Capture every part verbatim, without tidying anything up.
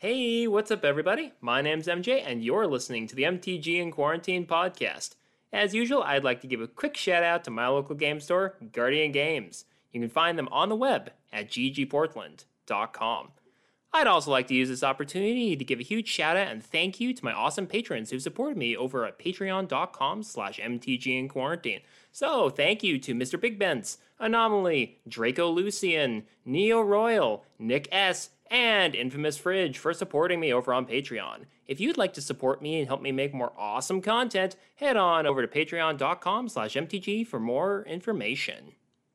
Hey, what's up, everybody? My name's M J, and you're listening to the M T G in Quarantine podcast. As usual, I'd like to give a quick shout out to my local game store, Guardian Games. You can find them on the web at g g portland dot com. I'd also like to use this opportunity to give a huge shout out and thank you to my awesome patrons who've supported me over at patreon.com slash mtg in quarantine. So thank you to Mister Big Benz, Anomaly, Draco Lucian, Neo Royal, Nick S, and Infamous Fridge for supporting me over on Patreon. If you'd like to support me and help me make more awesome content, head on over to patreon.com slash mtg for more information.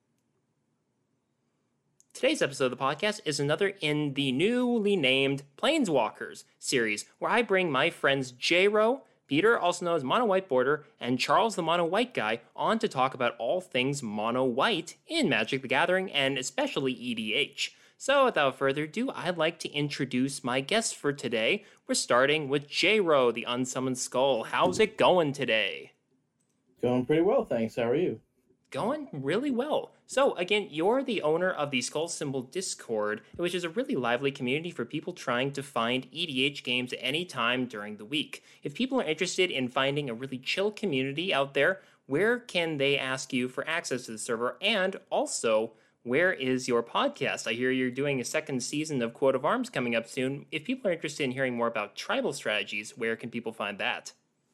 Today's episode of the podcast is another in the newly named Planeswalkers series, where I bring my friends J-Ro, Peter, also known as Mono White Border, and Charles the Mono White Guy on to talk about all things Mono White in Magic the Gathering, and especially E D H. So without further ado, I'd like to introduce my guests for today. We're starting with J-Ro, the Unsummoned Skull. How's it going today? Going pretty well, thanks. How are you? Going really well. So again, you're the owner of the Skull Symbol Discord, which is a really lively community for people trying to find E D H games at any time during the week. If people are interested in finding a really chill community out there, where can they ask you for access to the server? And also, where is your podcast? I hear you're doing a second season of Quote of Arms coming up soon. If people are interested in hearing more about tribal strategies, where can people find that?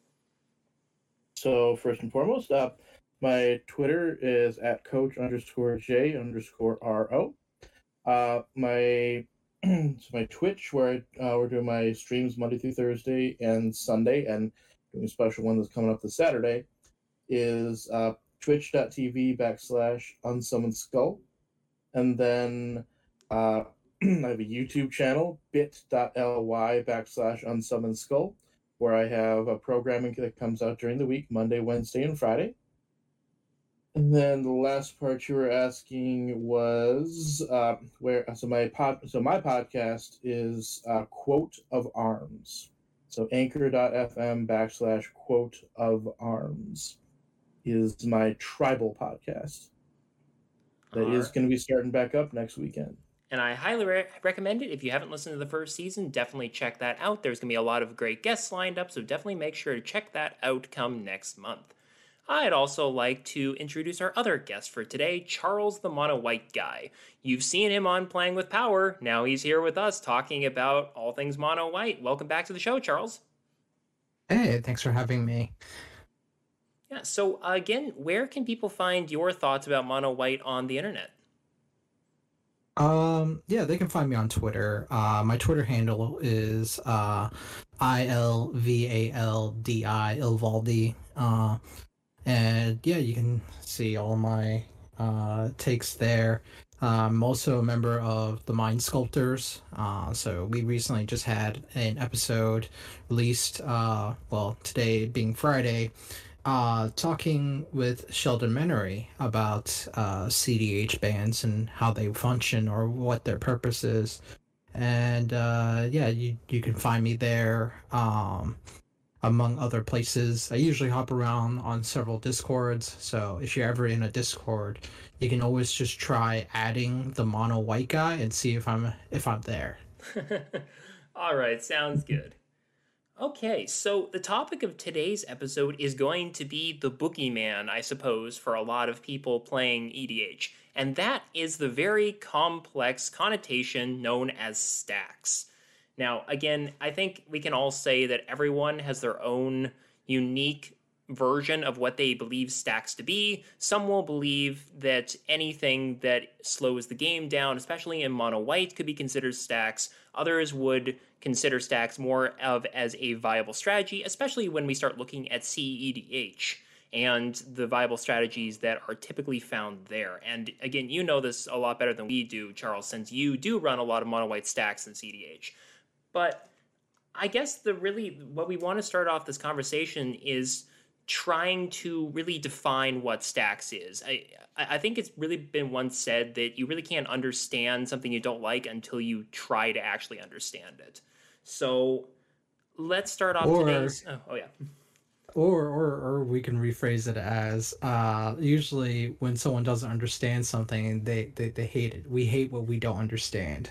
So first and foremost, uh, my Twitter is at coach underscore J underscore R O. Uh, my so my Twitch, where I, uh, we're doing my streams Monday through Thursday and Sunday, and doing a special one that's coming up this Saturday, is uh, twitch.tv backslash unsummoned skull. And then uh, I have a YouTube channel, bit.ly backslash unsummoned skull, where I have a programming that comes out during the week, Monday, Wednesday, and Friday. And then the last part you were asking was uh, where so my pod so my podcast is uh, Quote of Arms. So anchor.fm backslash Quote of Arms is my tribal podcast. That is going to be starting back up next weekend. And I highly re- recommend it. If you haven't listened to the first season, definitely check that out. There's going to be a lot of great guests lined up, so definitely make sure to check that out come next month. I'd also like to introduce our other guest for today, Charles the Mono White Guy. You've seen him on Playing with Power. Now he's here with us talking about all things Mono White. Welcome back to the show, Charles. Hey, thanks for having me. Yeah, so uh, again, where can people find your thoughts about Mono White on the internet? Um, yeah, they can find me on Twitter. Uh, my Twitter handle is uh, I L V A L D I Ilvaldi. Uh, and yeah, you can see all my uh, takes there. I'm also a member of the Mind Sculptors. Uh, so we recently just had an episode released, uh, well, today being Friday, Uh, talking with Sheldon Menery about uh, C D H bands and how they function or what their purpose is. And uh, yeah, you, you can find me there, um, among other places. I usually hop around on several Discords, so if you're ever in a Discord, you can always just try adding the Mono White Guy and see if I'm if I'm there. All right, sounds good. Okay, so the topic of today's episode is going to be the boogeyman, I suppose, for a lot of people playing E D H. And that is the very complex connotation known as stacks. Now, again, I think we can all say that everyone has their own unique version of what they believe stacks to be. Some will believe that anything that slows the game down, especially in mono white, could be considered stacks. Others would consider stacks more of as a viable strategy, especially when we start looking at C E D H and the viable strategies that are typically found there. And again, you know this a lot better than we do, Charles, since you do run a lot of mono white stacks in C D H. But I guess the really what we want to start off this conversation is trying to really define what stacks is. I I think it's really been once said that you really can't understand something you don't like until you try to actually understand it. So let's start off Or, today's... Oh, oh yeah. or or or we can rephrase it as uh usually when someone doesn't understand something, they they, they hate it. We hate what we don't understand.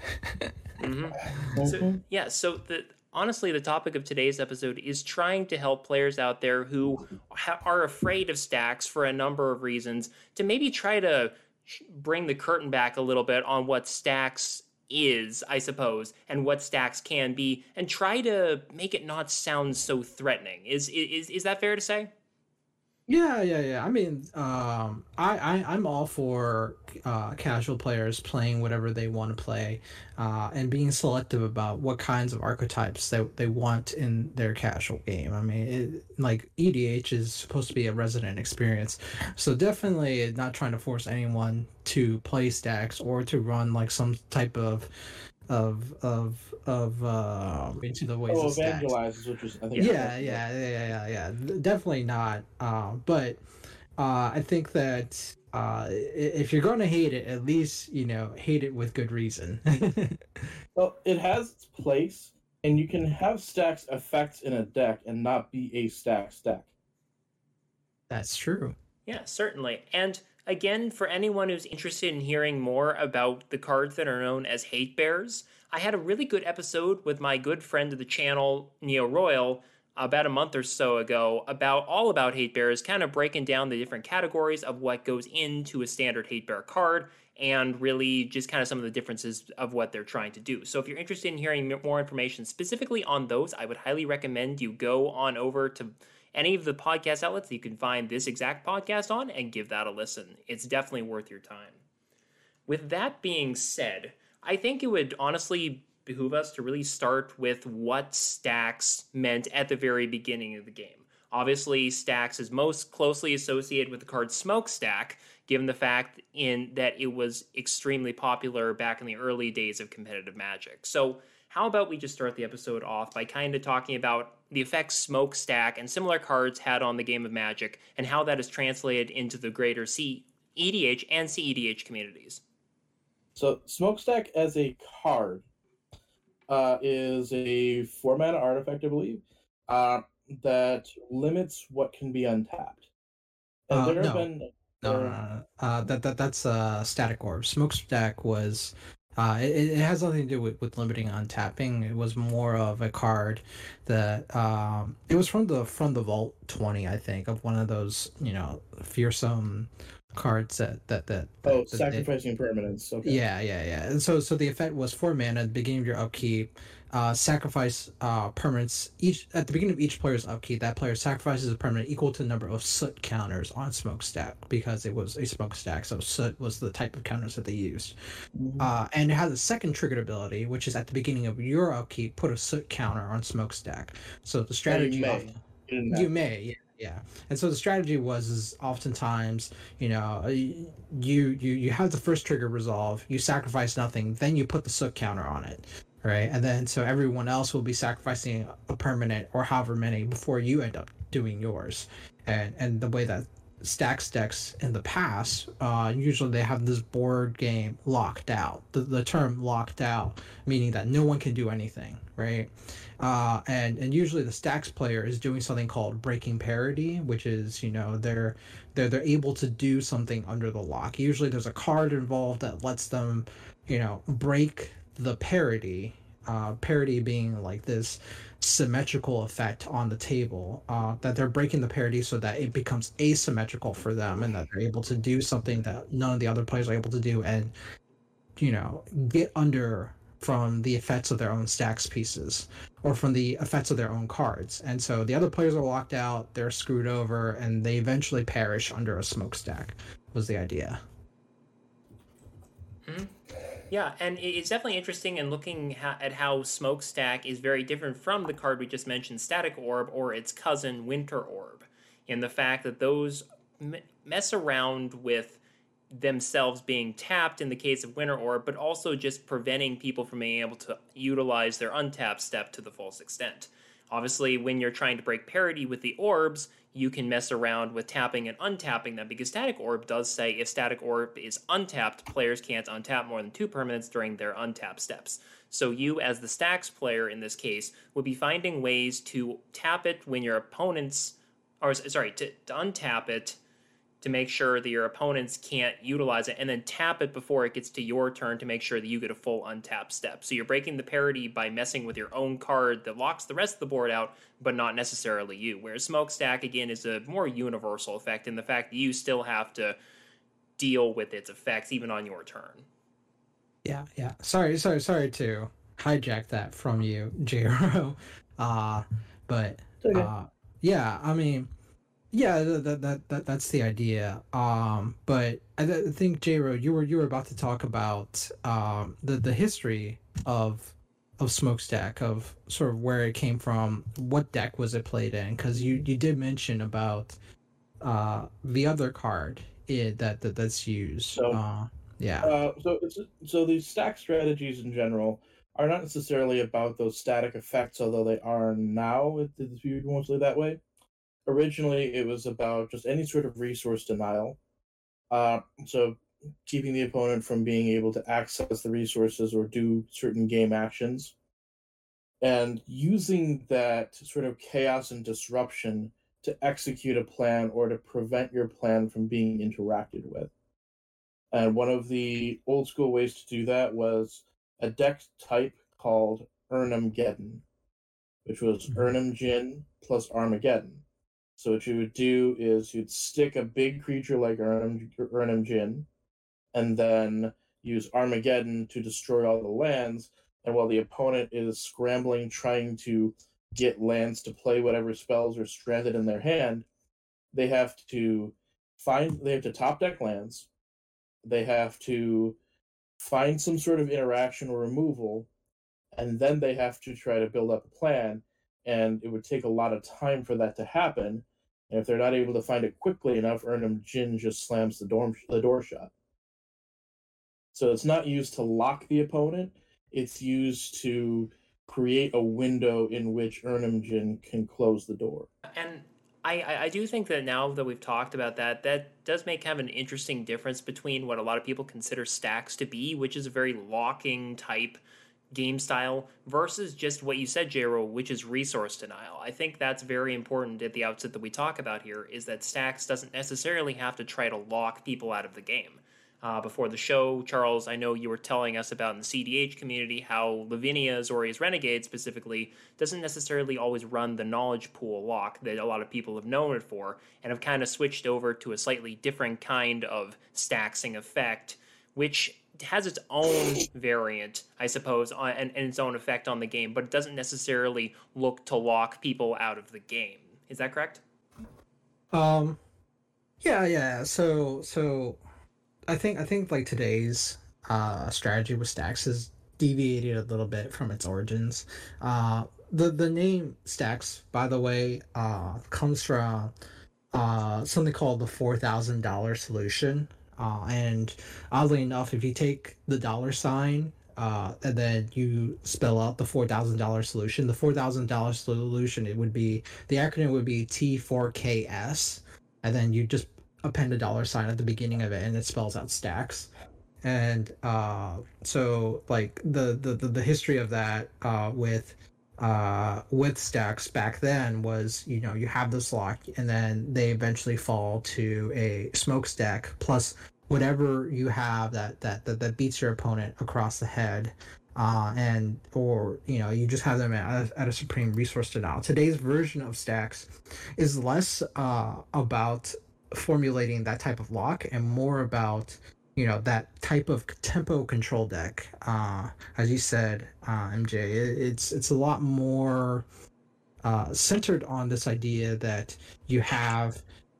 Mm-hmm. So yeah, so the honestly, the topic of today's episode is trying to help players out there who ha- are afraid of stacks for a number of reasons to maybe try to sh- bring the curtain back a little bit on what stacks is, I suppose, and what stacks can be, and try to make it not sound so threatening. Is is is that fair to say? Yeah, yeah, yeah. I mean, um, I, I I'm all for uh, casual players playing whatever they want to play, uh, and being selective about what kinds of archetypes they they want in their casual game. I mean, it, like E D H is supposed to be a resident experience, so definitely not trying to force anyone to play stacks or to run like some type of of of of uh into the ways Oh, of stacks. evangelize, which is I think. Yeah, yeah, yeah, yeah, yeah, yeah. Definitely not. Um, but uh, I think that uh, if you're going to hate it, at least you know hate it with good reason. Well, it has its place, and you can have stacks effects in a deck and not be a stack stack. That's true. Yeah, certainly. And again, for anyone who's interested in hearing more about the cards that are known as hate bears, I had a really good episode with my good friend of the channel, Neo Royal, about a month or so ago about all about hate bears, kind of breaking down the different categories of what goes into a standard hate bear card and really just kind of some of the differences of what they're trying to do. So if you're interested in hearing more information specifically on those, I would highly recommend you go on over to any of the podcast outlets that you can find this exact podcast on and give that a listen. It's definitely worth your time. With that being said, I think it would honestly behoove us to really start with what stacks meant at the very beginning of the game. Obviously, stacks is most closely associated with the card Smokestack, given the fact in that it was extremely popular back in the early days of competitive Magic. So how about we just start the episode off by kind of talking about the effects Smokestack and similar cards had on the game of Magic and how that is translated into the greater C E D H and C E D H communities. So, Smokestack as a card uh, is a four mana artifact, I believe, uh, that limits what can be untapped. And Uh, there have no. been. No, no, no, no. Uh, that that that's uh, Static Orb. Smokestack was. Uh, it, it has nothing to do with, with limiting untapping. It was more of a card that um, it was from the from the Vault twenty, I think, of one of those you know fearsome cards that that that. that Oh, that they- sacrificing permanence. Okay. Yeah, yeah, yeah. And so, so the effect was four mana at the beginning of your upkeep. Uh, sacrifice uh, permanents each at the beginning of each player's upkeep. That player sacrifices a permanent equal to the number of soot counters on Smokestack because it was a Smokestack. So soot was the type of counters that they used. Mhm. Uh, and it has a second triggered ability, which is at the beginning of your upkeep, put a soot counter on Smokestack. So the strategy. may. Of, You didn't have you to. may, yeah. Yeah, and so the strategy was is oftentimes, you know, uh, you you you have the first trigger resolve, you sacrifice nothing, then you put the soot counter on it, right? And then so everyone else will be sacrificing a permanent or however many before you end up doing yours, and and the way that stacks decks in the past, uh, usually they have this board game locked out. The the term locked out meaning that no one can do anything, right? Uh, and and usually the stacks player is doing something called breaking parity, which is you know they're they're they're able to do something under the lock. Usually there's a card involved that lets them, you know, break the parity. Uh, parity being like this symmetrical effect on the table, uh, that they're breaking the parity so that it becomes asymmetrical for them, and that they're able to do something that none of the other players are able to do, and you know get under from the effects of their own stacks pieces or from the effects of their own cards. And so the other players are locked out, they're screwed over, and they eventually perish under a smokestack was the idea. Mm-hmm. Yeah, and it's definitely interesting in looking ha- at how Smokestack is very different from the card we just mentioned, Static Orb, or its cousin, Winter Orb, in the fact that those m- mess around with themselves being tapped in the case of Winter Orb, but also just preventing people from being able to utilize their untap step to the fullest extent. Obviously, when you're trying to break parity with the orbs, you can mess around with tapping and untapping them, because Static Orb does say if Static Orb is untapped, players can't untap more than two permanents during their untap steps. So you, as the stacks player in this case, would be finding ways to tap it when your opponents or sorry, to, to untap it to make sure that your opponents can't utilize it, and then tap it before it gets to your turn to make sure that you get a full untap step. So you're breaking the parity by messing with your own card that locks the rest of the board out, but not necessarily you. Whereas Smokestack, again, is a more universal effect in the fact that you still have to deal with its effects even on your turn. Yeah, yeah. Sorry, sorry, sorry to hijack that from you, J R O. Uh, but Okay. uh, yeah, I mean, yeah, that, that that that's the idea. Um, but I, th- I think J R O, you were you were about to talk about um the the history of of Smokestack, of sort of where it came from. What deck was it played in? Because you you did mention about uh the other card it, that that that's used. So, uh, yeah. Uh, so, it's, so these stack strategies in general are not necessarily about those static effects, although they are now. It's viewed mostly that way. Originally, it was about just any sort of resource denial. Uh, so, keeping the opponent from being able to access the resources or do certain game actions, and using that sort of chaos and disruption to execute a plan or to prevent your plan from being interacted with. And one of the old school ways to do that was a deck type called Urnum-Geddon, which was Mhm. Urnum Jin plus Armageddon. So what you would do is you'd stick a big creature like Urnum, Urnum Jin, and then use Armageddon to destroy all the lands. And while the opponent is scrambling, trying to get lands to play whatever spells are stranded in their hand, they have to find they have to top deck lands. They have to find some sort of interaction or removal, and then they have to try to build up a plan, and it would take a lot of time for that to happen. And if they're not able to find it quickly enough, Urnum Jin just slams the door, the door shut. So it's not used to lock the opponent, it's used to create a window in which Urnum Jin can close the door. And I, I do think that now that we've talked about that, that does make kind of an interesting difference between what a lot of people consider stacks to be, which is a very locking type game style, versus just what you said, J R O, which is resource denial. I think that's very important at the outset that we talk about here, is that stacks doesn't necessarily have to try to lock people out of the game. Uh, before the show, Charles, I know you were telling us about in the C D H community how Lavinia, Azorius Renegade specifically, doesn't necessarily always run the knowledge pool lock that a lot of people have known it for, and have kind of switched over to a slightly different kind of staxing effect, which has its own variant, I suppose, on, and, and its own effect on the game, but it doesn't necessarily look to lock people out of the game. Is that correct? Um, yeah, yeah. So, so I think I think like today's uh strategy with stacks has deviated a little bit from its origins. Uh, the the name stacks, by the way, uh, comes from uh something called the four thousand dollar solution. Uh, and oddly enough, if you take the dollar sign uh, and then you spell out the four thousand dollar solution, the four thousand dollar solution, it would be, the acronym would be T four K S, and then you just append a dollar sign at the beginning of it, and it spells out stacks. And uh, so, like, the, the, the, the history of that uh, with uh with stacks back then was, you know, you have this lock and then they eventually fall to a smokestack plus whatever you have that that that, that beats your opponent across the head, uh and or you know, you just have them at, at a supreme resource denial. Today's version of stacks is less uh about formulating that type of lock and more about, you know, that type of tempo control deck. Uh, as you said, uh, M J, it, it's it's a lot more uh, centered on this idea that you have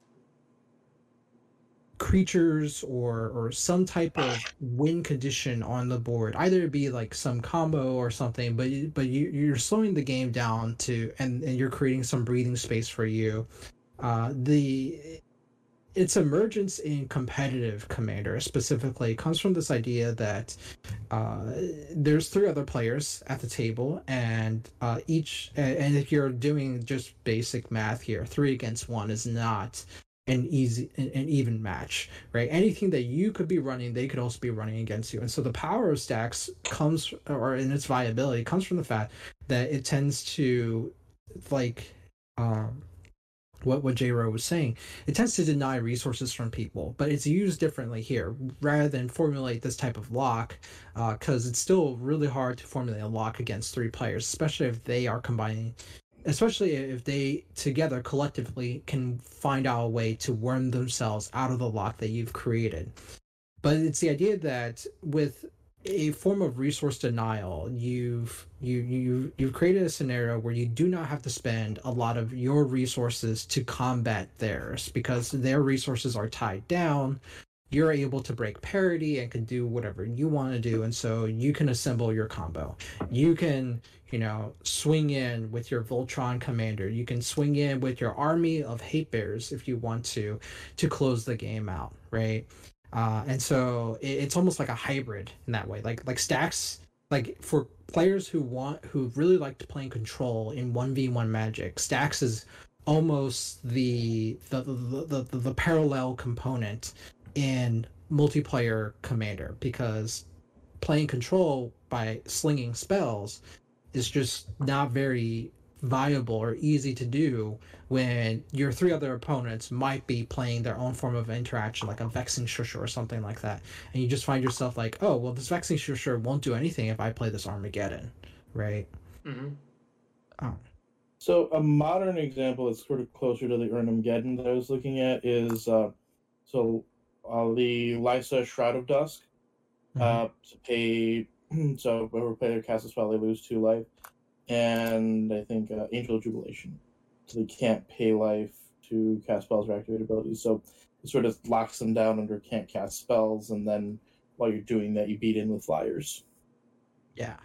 creatures or or some type of win condition on the board, either it be like some combo or something, but you, but you, you're slowing the game down to, and, and you're creating some breathing space for you. Uh, the its emergence in competitive Commander specifically comes from this idea that uh, there's three other players at the table, and uh, each, and if you're doing just basic math here, three against one is not an easy, an, an even match, right? Anything that you could be running, they could also be running against you. And so the power of stacks comes, or in its viability, comes from the fact that it tends to, like, um, what what J-Ro was saying, it tends to deny resources from people, but it's used differently here rather than formulate this type of lock, because uh, it's still really hard to formulate a lock against three players, especially if they are combining, especially if they together collectively can find out a way to worm themselves out of the lock that you've created. But it's the idea that with a form of resource denial, you've you you you've created a scenario where you do not have to spend a lot of your resources to combat theirs, because their resources are tied down. You're able to break parity and can do whatever you want to do, and so you can assemble your combo. You can, you know, swing in with your Voltron commander. You can swing in with your army of hate bears if you want to, to close the game out, right? Uh, and so it, it's almost like a hybrid in that way. Like like stacks, like for players who want who really like playing control in one v one Magic, stacks is almost the the the, the, the, the parallel component in multiplayer Commander, because playing control by slinging spells is just not very viable or easy to do when your three other opponents might be playing their own form of interaction, like a Vexing Shusher or something like that, and you just find yourself like, oh well, this Vexing Shusher won't do anything if I play this Armageddon, right? Mm-hmm. Oh. So a modern example that's sort of closer to the Armageddon that I was looking at is uh, so uh, the Lysa Shroud of Dusk. Mm-hmm. Uh, to pay so whoever player casts a spell, they lose two life. And I think uh, Angel of Jubilation. So they can't pay life to cast spells or activate abilities. So it sort of locks them down under can't cast spells, and then while you're doing that, you beat in with flyers. Yeah.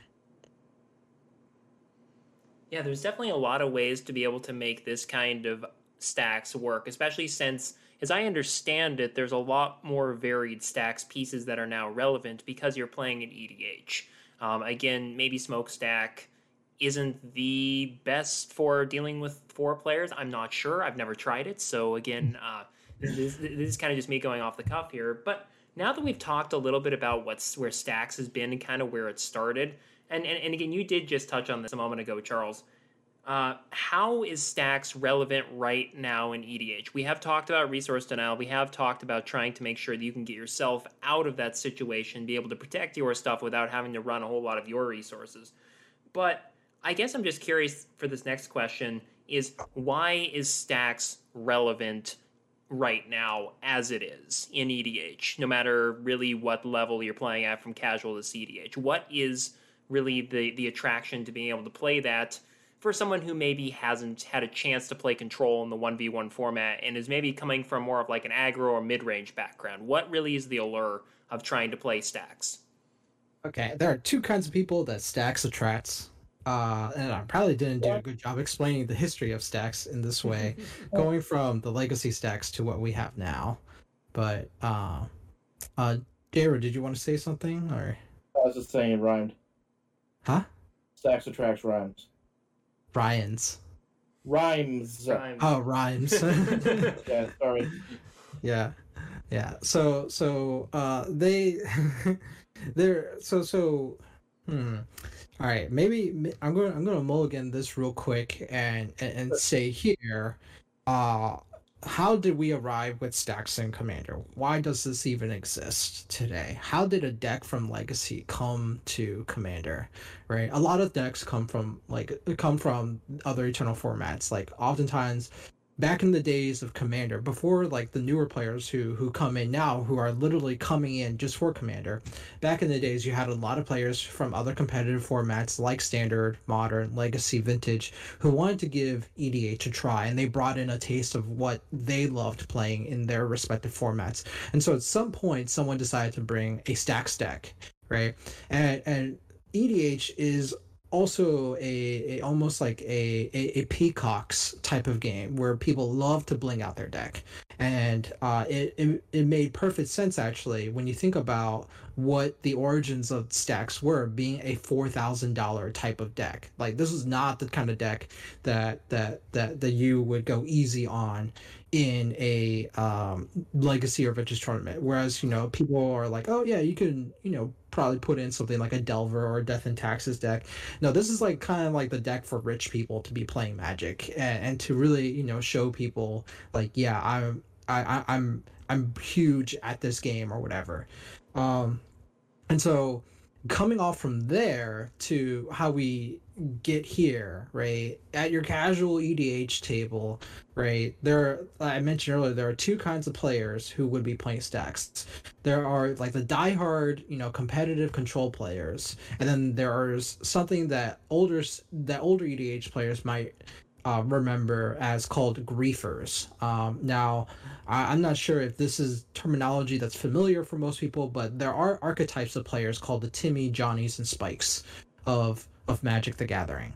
Yeah, there's definitely a lot of ways to be able to make this kind of stacks work, especially since, as I understand it, there's a lot more varied stacks pieces that are now relevant because you're playing an E D H. Um, again, maybe Smokestack isn't the best for dealing with four players. I'm not sure. I've never tried it. So again, uh, this, this is kind of just me going off the cuff here. But now that we've talked a little bit about what's where Stacks has been and kind of where it started, and, and, and again, you did just touch on this a moment ago, Charles. Uh, how is Stacks relevant right now in E D H? We have talked about resource denial. We have talked about trying to make sure that you can get yourself out of that situation, be able to protect your stuff without having to run a whole lot of your resources. But I guess I'm just curious for this next question is, why is Stacks relevant right now as it is in E D H, no matter really what level you're playing at from casual to C D H? What is really the, the attraction to being able to play that for someone who maybe hasn't had a chance to play control in the one v one format and is maybe coming from more of like an aggro or mid-range background? What really is the allure of trying to play Stacks? Okay, there are two kinds of people that Stacks attracts. Uh, and I probably didn't do a good job explaining the history of Stacks in this way, going from the legacy Stacks to what we have now. But, uh, uh, J-Ro, did you want to say something, or? I was just saying it rhymed. Huh? Stacks attracts rhymes. Ryans. Rhymes. Rhymes. Oh, rhymes. Yeah, sorry. Yeah, yeah. So, so, uh, they, they're, so, so, hmm. All right, maybe I'm going. I'm going to mulligan this real quick and and, and say here, uh, how did we arrive with Stacks in Commander? Why does this even exist today? How did a deck from Legacy come to Commander? Right, a lot of decks come from like come from other Eternal formats. Like oftentimes, back in the days of Commander, before like the newer players who who come in now, who are literally coming in just for Commander, back in the days you had a lot of players from other competitive formats like Standard, Modern, Legacy, Vintage, who wanted to give E D H a try, and they brought in a taste of what they loved playing in their respective formats. And so at some point someone decided to bring a Stacks deck, right? And and E D H is also a, a almost like a, a a Peacocks type of game where people love to bling out their deck, and uh, it, it it made perfect sense actually when you think about what the origins of stacks were, being a four thousand dollar type of deck. Like this was not the kind of deck that that that that you would go easy on in a um, legacy or vintage tournament. Whereas, you know, people are like, oh yeah, you can, you know, probably put in something like a Delver or a Death and Taxes deck. No, this is like kind of like the deck for rich people to be playing Magic, and, and to really, you know, show people like, yeah, I'm I, I I'm I'm huge at this game or whatever. Um, and so coming off from there to how we get here, right? At your casual E D H table, right? There, I mentioned earlier, there are two kinds of players who would be playing stacks. There are like the diehard, you know, competitive control players, and then there's something that older that older E D H players might uh, remember as called griefers. Um, now, I, I'm not sure if this is terminology that's familiar for most people, but there are archetypes of players called the Timmy, Johnnies, and Spikes of of Magic the Gathering,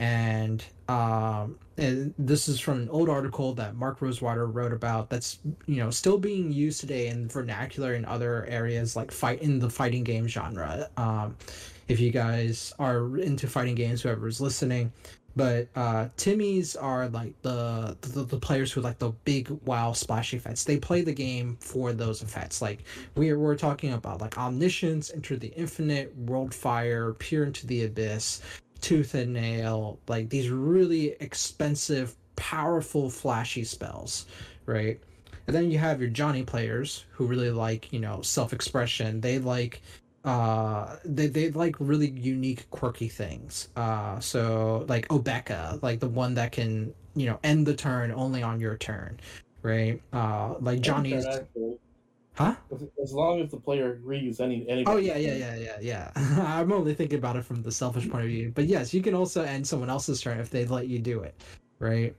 and um, and this is from an old article that Mark Rosewater wrote about. That's, you know, still being used today in vernacular in other areas like fight in the fighting game genre. Um, if you guys are into fighting games, whoever's listening. But uh, Timmies are like the, the the players who like the big wow splashy effects. They play the game for those effects. Like we're we're talking about like Omniscience, Enter the Infinite, World Fire, Peer into the Abyss, Tooth and Nail. Like these really expensive, powerful, flashy spells, right? And then you have your Johnny players who really like, you know, self-expression. They like uh they they like really unique quirky things, uh so like Obeka, like the one that can, you know, end the turn only on your turn, right? Uh like Johnny's Turn, actually. huh As long as the player agrees, any anybody. oh yeah yeah yeah yeah yeah I'm only thinking about it from the selfish point of view, but yes, you can also end someone else's turn if they let you do it, right?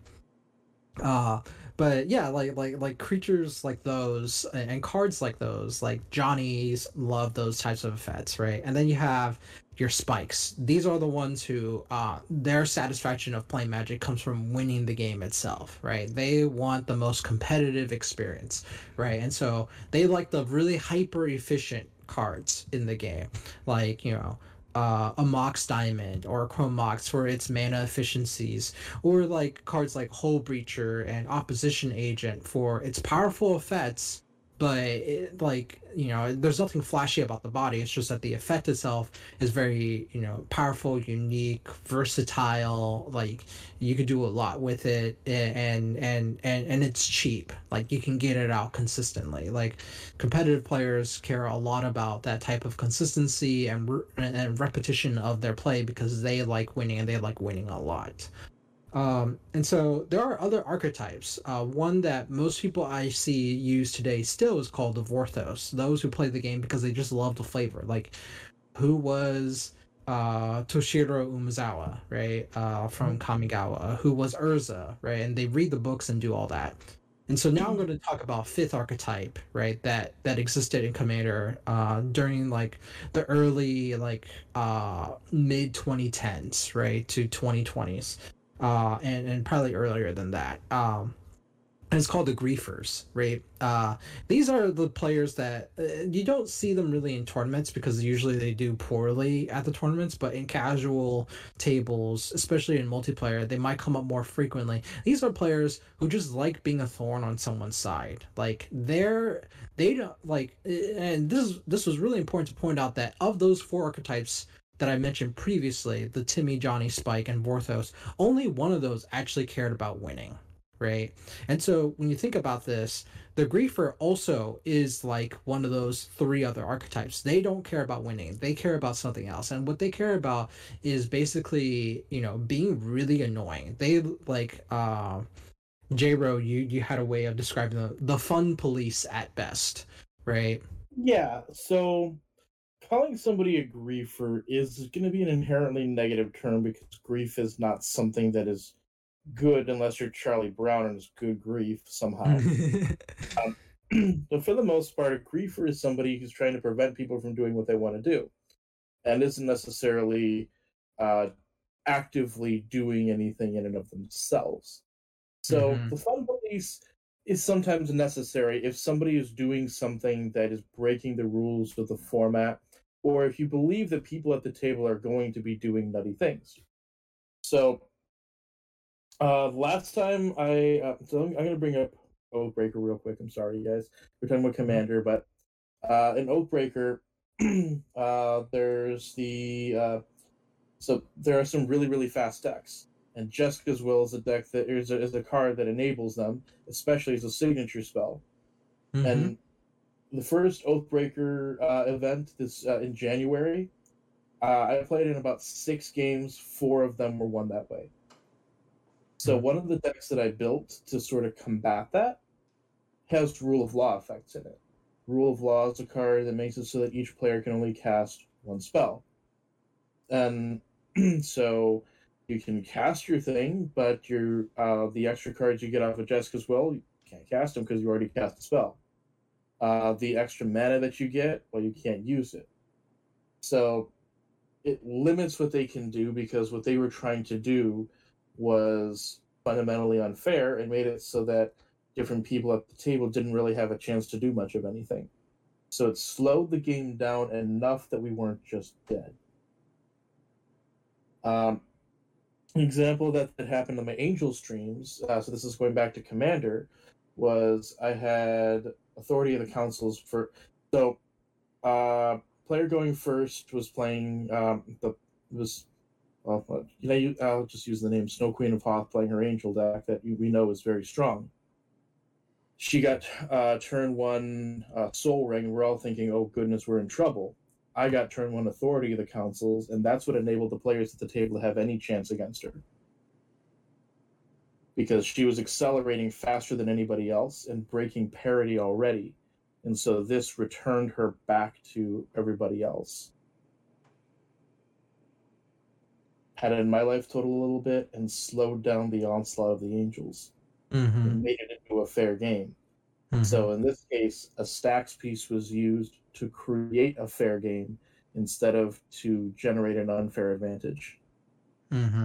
uh but yeah, like like like creatures like those and, and cards like those, like Johnny's, love those types of effects, right? And then you have your Spikes. These are the ones who uh their satisfaction of playing Magic comes from winning the game itself, right? They want the most competitive experience, right? And so they like the really hyper efficient cards in the game, like, you know, uh, a Mox Diamond or a Chrome Mox for its mana efficiencies, or like cards like Hull Breacher and Opposition Agent for its powerful effects, but it, like, you know, there's nothing flashy about the body. It's just that the effect itself is very, you know, powerful, unique, versatile. Like you could do a lot with it, and and and and it's cheap. Like you can get it out consistently. Like competitive players care a lot about that type of consistency and and repetition of their play because they like winning, and they like winning a lot. Um, and so there are other archetypes. Uh, one that most people I see use today still is called the Vorthos. Those who play the game because they just love the flavor. Like, who was uh, Toshiro Umezawa, right? Uh, from Kamigawa, who was Urza, right? And they read the books and do all that. And so now I'm going to talk about fifth archetype, right? That that existed in Commander uh, during like the early like uh, mid twenty tens, right, to twenty twenties. Uh, and, and probably earlier than that. Um, and it's called the Griefers, right? Uh, these are the players that uh, you don't see them really in tournaments because usually they do poorly at the tournaments, but in casual tables, especially in multiplayer, they might come up more frequently. These are players who just like being a thorn on someone's side. Like they're, they don't like, and this, this was really important to point out that of those four archetypes that I mentioned previously, the Timmy, Johnny, Spike, and Vorthos, only one of those actually cared about winning, right? And so when you think about this, the Griefer also is like one of those three other archetypes. They don't care about winning. They care about something else. And what they care about is basically, you know, being really annoying. They like, uh, J-Ro, you, you had a way of describing the, the fun police at best, right? Yeah, so calling somebody a griefer is going to be an inherently negative term because grief is not something that is good unless you're Charlie Brown and it's good grief somehow. um, but for the most part, a griefer is somebody who's trying to prevent people from doing what they want to do and isn't necessarily uh, actively doing anything in and of themselves. So mm-hmm. the fun police is sometimes necessary if somebody is doing something that is breaking the rules of the format, or if you believe that people at the table are going to be doing nutty things. So, uh, last time I, uh, so I'm, I'm going to bring up Oathbreaker real quick. I'm sorry, you guys. We're talking about Commander, but uh, in Oathbreaker, uh, there's the uh, so there are some really really fast decks, and Jessica's Will is a deck that is a, is a card that enables them, especially as a signature spell. Mm-hmm. And the first Oathbreaker uh, event this uh, in January, uh, I played in about six games. Four of them were won that way. So one of the decks that I built to sort of combat that has Rule of Law effects in it. Rule of Law is a card that makes it so that each player can only cast one spell. And so you can cast your thing, but your uh, the extra cards you get off of Jessica's Will, you can't cast them because you already cast the spell. Uh, the extra mana that you get, well, you can't use it. So it limits what they can do, because what they were trying to do was fundamentally unfair and made it so that different people at the table didn't really have a chance to do much of anything. So it slowed the game down enough that we weren't just dead. Um, an example that, that happened on my Angel streams, uh, so this is going back to Commander, was I had Authority of the Councils for... So, uh, player going first was playing... Um, the was Well, you know, you, I'll just use the name Snow Queen of Hoth, playing her Angel deck that we know is very strong. She got uh, turn one uh, Soul Ring, and we're all thinking, oh goodness, we're in trouble. I got turn one Authority of the Councils, and that's what enabled the players at the table to have any chance against her. Because she was accelerating faster than anybody else and breaking parity already. And so this returned her back to everybody else. Had it in my life total a little bit and slowed down the onslaught of the Angels. Mm-hmm. And made it into a fair game. Mm-hmm. So in this case, a stacks piece was used to create a fair game instead of to generate an unfair advantage. Mm-hmm.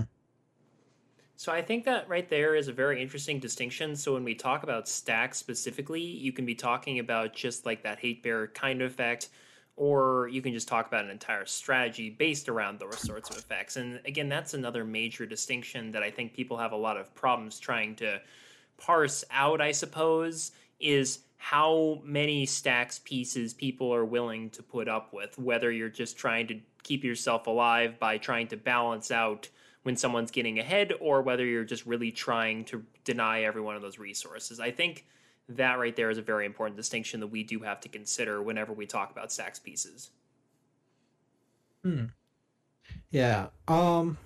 So I think that right there is a very interesting distinction. So when we talk about stacks specifically, you can be talking about just like that hate bearer kind of effect, or you can just talk about an entire strategy based around those sorts of effects. And again, that's another major distinction that I think people have a lot of problems trying to parse out, I suppose, is how many stacks pieces people are willing to put up with, whether you're just trying to keep yourself alive by trying to balance out when someone's getting ahead, or whether you're just really trying to deny every one of those resources. I think that right there is a very important distinction that we do have to consider whenever we talk about stacks pieces. Hmm. Yeah. Um.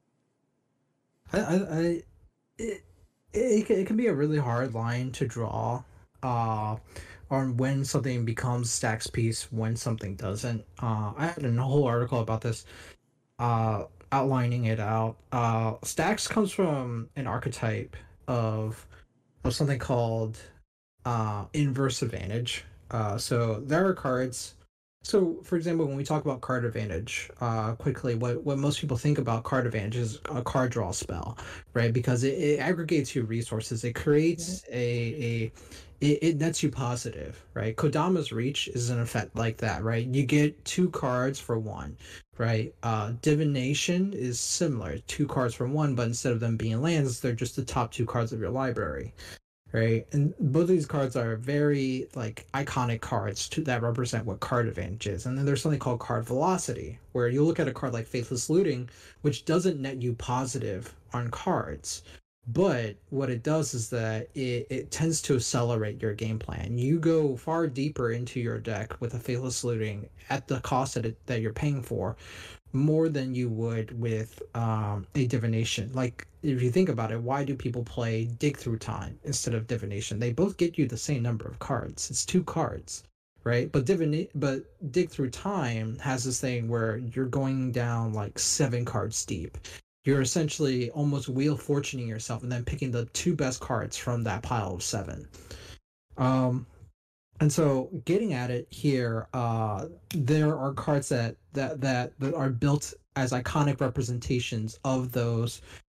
I. I. I it, it, it can be a really hard line to draw, uh, on when something becomes stacks piece, when something doesn't. Uh, I had a whole article about this, uh, outlining it out. Uh, stacks comes from an archetype of of something called uh, inverse advantage. Uh, so there are cards. So, for example, when we talk about card advantage, uh, quickly, what, what most people think about card advantage is a card draw spell, right? Because it, it aggregates your resources. It creates a, a it, it nets you positive, right? Kodama's Reach is an effect like that, right? You get two cards for one, right? Uh, Divination is similar, two cards for one, but instead of them being lands, they're just the top two cards of your library. Right, and both of these cards are very like iconic cards to, that represent what card advantage is. And then there's something called card velocity, where you look at a card like Faithless Looting, which doesn't net you positive on cards, but what it does is that it, it tends to accelerate your game plan. You go far deeper into your deck with a Faithless Looting at the cost that, it, that you're paying for, more than you would with um, a divination. Like, if you think about it, why do people play Dig Through Time instead of divination? They both get you the same number of cards. It's two cards, right? But divina- but Dig Through Time has this thing where you're going down like seven cards deep. You're essentially almost wheel fortuning yourself and then picking the two best cards from that pile of seven. Um, And so, getting at it here, uh, there are cards that, that that that are built as iconic representations of those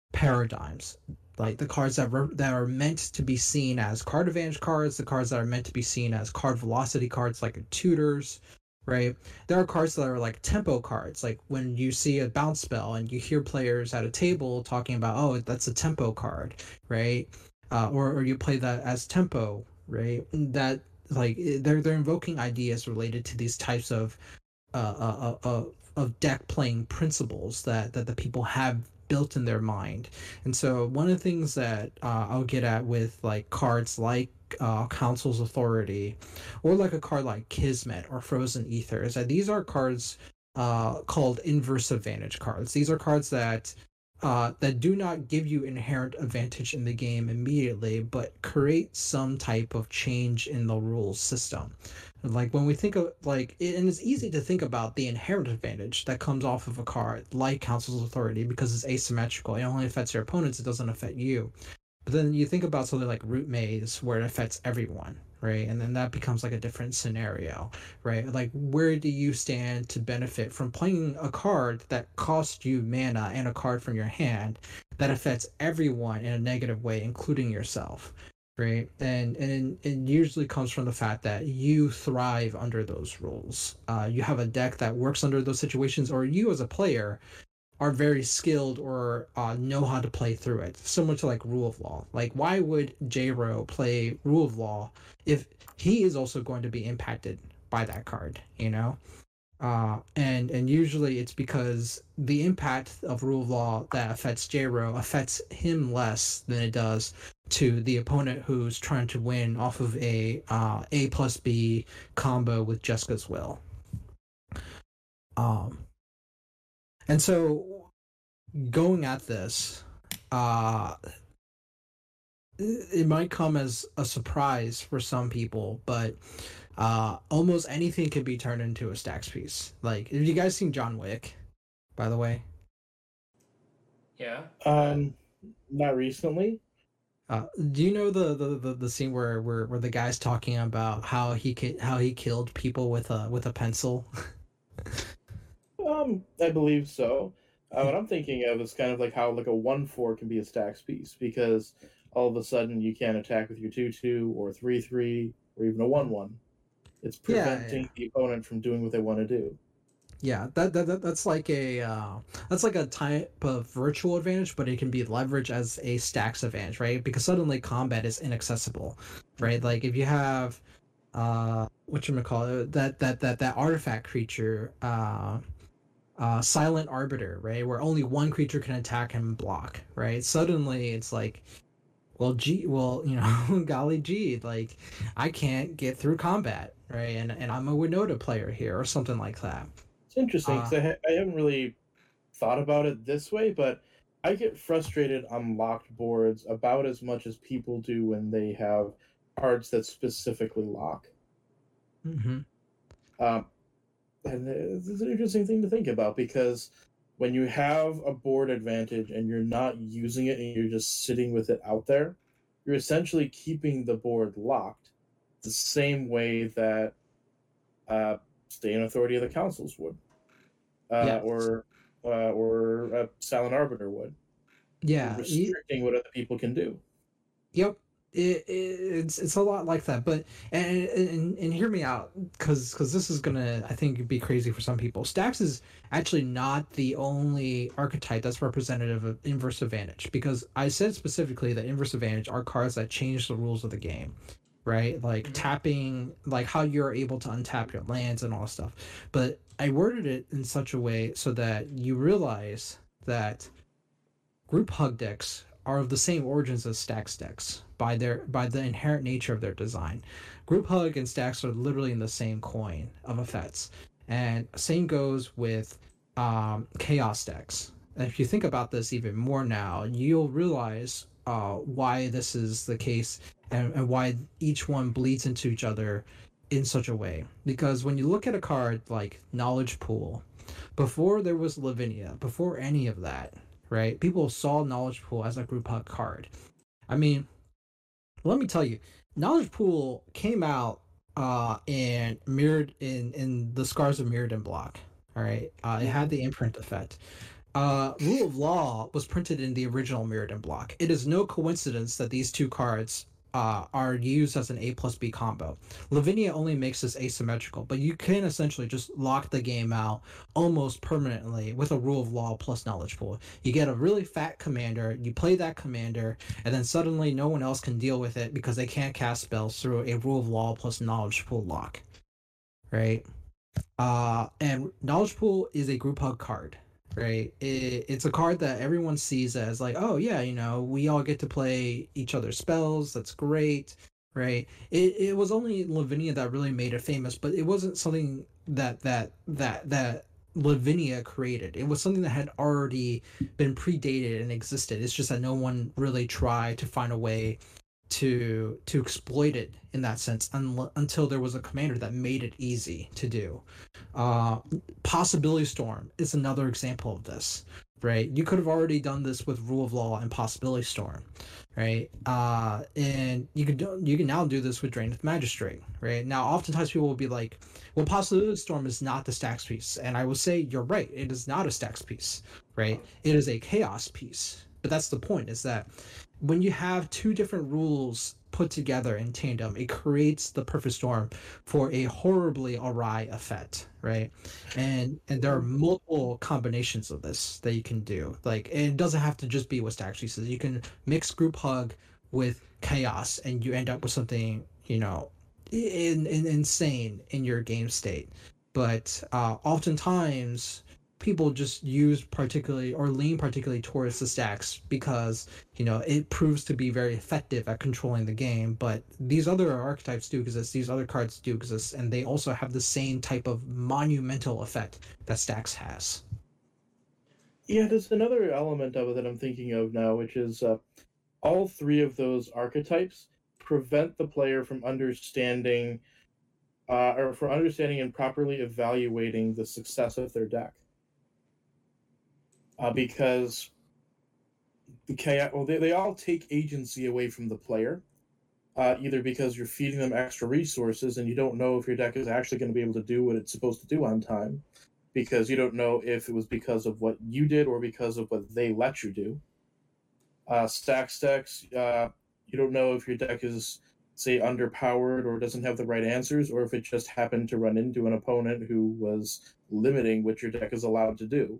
paradigms, like the cards that re- that are meant to be seen as card advantage cards, the cards that are meant to be seen as card velocity cards, like tutors, right? There are cards that are like tempo cards, like when you see a bounce spell and you hear players at a table talking about, oh, that's a tempo card, right? Uh, or or you play that as tempo, right? That like they're they're invoking ideas related to these types of uh, uh, uh, uh, of deck playing principles that that the people have built in their mind. And so one of the things that uh, I'll get at with like cards like uh, Council's Authority, or like a card like Kismet or Frozen Ether, is that these are cards uh, called inverse advantage cards. These are cards that uh, that do not give you inherent advantage in the game immediately, but create some type of change in the rules system. Like when we think of like, and it's easy to think about the inherent advantage that comes off of a card like Council's Authority because it's asymmetrical. It only affects your opponents. It doesn't affect you. But then you think about something like Root Maze where it affects everyone, right? And then that becomes like a different scenario, right? Like where do you stand to benefit from playing a card that costs you mana and a card from your hand that affects everyone in a negative way, including yourself? Right, and and it usually comes from the fact that you thrive under those rules. Uh, you have a deck that works under those situations, or you as a player are very skilled or uh, know how to play through it. Similar to like Rule of Law. Like, why would J-Ro play Rule of Law if he is also going to be impacted by that card? You know. Uh, and and usually it's because the impact of Rule of Law that affects J-Ro affects him less than it does to the opponent who's trying to win off of a uh, A plus B combo with Jessica's Will. Um, and so going at this, uh, it might come as a surprise for some people, but uh, almost anything can be turned into a stacks piece. Like, have you guys seen John Wick, by the way? Yeah. Um, not recently. Uh, do you know the, the, the, the scene where, where where the guy's talking about how he ki- how he killed people with a with a pencil? Um, I believe so. Uh, what I'm thinking of is kind of like how like a one four can be a stacks piece, because all of a sudden you can't attack with your two two or three three or even a one one. It's preventing yeah. the opponent from doing what they want to do. Yeah, that, that, that that's like a uh, that's like a type of virtual advantage, but it can be leveraged as a stacks advantage, right? Because suddenly combat is inaccessible, right? Like if you have uh what you call it, that that that that artifact creature, uh, uh, Silent Arbiter, right, where only one creature can attack and block, right? Suddenly it's like, well, gee, well, you know, golly gee, like I can't get through combat, right? And and I'm a Winota player here, or something like that. It's interesting because Uh, I, ha- I haven't really thought about it this way, but I get frustrated on locked boards about as much as people do when they have cards that specifically lock. mm-hmm. Um, and it's an interesting thing to think about, because when you have a board advantage and you're not using it and you're just sitting with it out there, you're essentially keeping the board locked the same way that uh, Staying Authority of the Councils would, uh, Yeah, or uh, or uh, Silent Arbiter would. You're yeah, y- restricting what other people can do. yep. It, it, it's it's a lot like that, but and and, and hear me out, because because this is gonna, I think, be crazy for some people. Stacks is actually not the only archetype that's representative of inverse advantage, because I said specifically that inverse advantage are cards that change the rules of the game, right? Like Mhm. tapping, like how you're able to untap your lands and all that stuff. But I worded it in such a way so that you realize that group hug decks are of the same origins as stacks decks by their by the inherent nature of their design. Group hug and stacks are literally in the same coin of effects, and same goes with um, chaos decks. And if you think about this even more now, you'll realize uh, why this is the case, and, and why each one bleeds into each other in such a way. Because when you look at a card like Knowledge Pool, before there was Lavinia, before any of that, right? People saw Knowledge Pool as a group hug card. I mean, let me tell you, Knowledge Pool came out uh in mirrored in in the Scars of Mirrodin block. All right, uh, it had Mhm. the imprint effect. Uh, Rule of Law was printed in the original Mirrodin block. It is no coincidence that these two cards uh, are used as an A plus B combo. Lavinia only makes this asymmetrical, but you can essentially just lock the game out almost permanently with a Rule of Law plus Knowledge Pool. You get a really fat commander, you play that commander, and then suddenly no one else can deal with it because they can't cast spells through a Rule of Law plus Knowledge Pool lock, right? Uh, and Knowledge Pool is a group hug card, right? It, it's a card that everyone sees as like, oh yeah, you know, we all get to play each other's spells. That's great, right? It it was only Lavinia that really made it famous, but it wasn't something that that that that Lavinia created. It was something that had already been predated and existed. It's just that no one really tried to find a way to to exploit it in that sense un- until there was a commander that made it easy to do. Uh, Possibility Storm is another example of this, right? You could have already done this with Rule of Law and Possibility Storm, right? Uh, and you could do, you can now do this with Drain of Magistrate, right? Now, oftentimes people will be like, well, Possibility Storm is not the stacks piece. And I will say, you're right, it is not a stacks piece, right? It is a chaos piece. But that's the point, is that when you have two different rules put together in tandem, it creates the perfect storm for a horribly awry effect, right? And and there are multiple combinations of this that you can do. Like, it doesn't have to just be what Stacks says. You can mix Group Hug with Chaos, and you end up with something, you know, in, in insane in your game state. But uh, oftentimes people just use particularly or lean particularly towards the stacks because, you know, it proves to be very effective at controlling the game. But these other archetypes do exist, these other cards do exist, and they also have the same type of monumental effect that stacks has. Yeah, there's another element of it that I'm thinking of now, which is uh, all three of those archetypes prevent the player from understanding uh, or from understanding and properly evaluating the success of their deck. Uh, because the chaos, well, they, they all take agency away from the player, uh, either because you're feeding them extra resources and you don't know if your deck is actually going to be able to do what it's supposed to do on time, because you don't know if it was because of what you did or because of what they let you do. Uh, stack stacks, uh, you don't know if your deck is, say, underpowered or doesn't have the right answers, or if it just happened to run into an opponent who was limiting what your deck is allowed to do.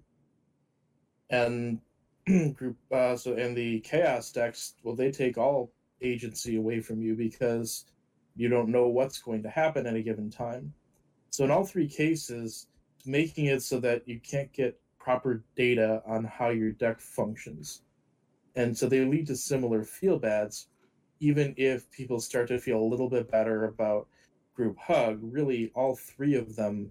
And group uh, so and the chaos decks, well, they take all agency away from you because you don't know what's going to happen at a given time. So in all three cases, making it so that you can't get proper data on how your deck functions. And so they lead to similar feel bads, even if people start to feel a little bit better about Group Hug. Really, all three of them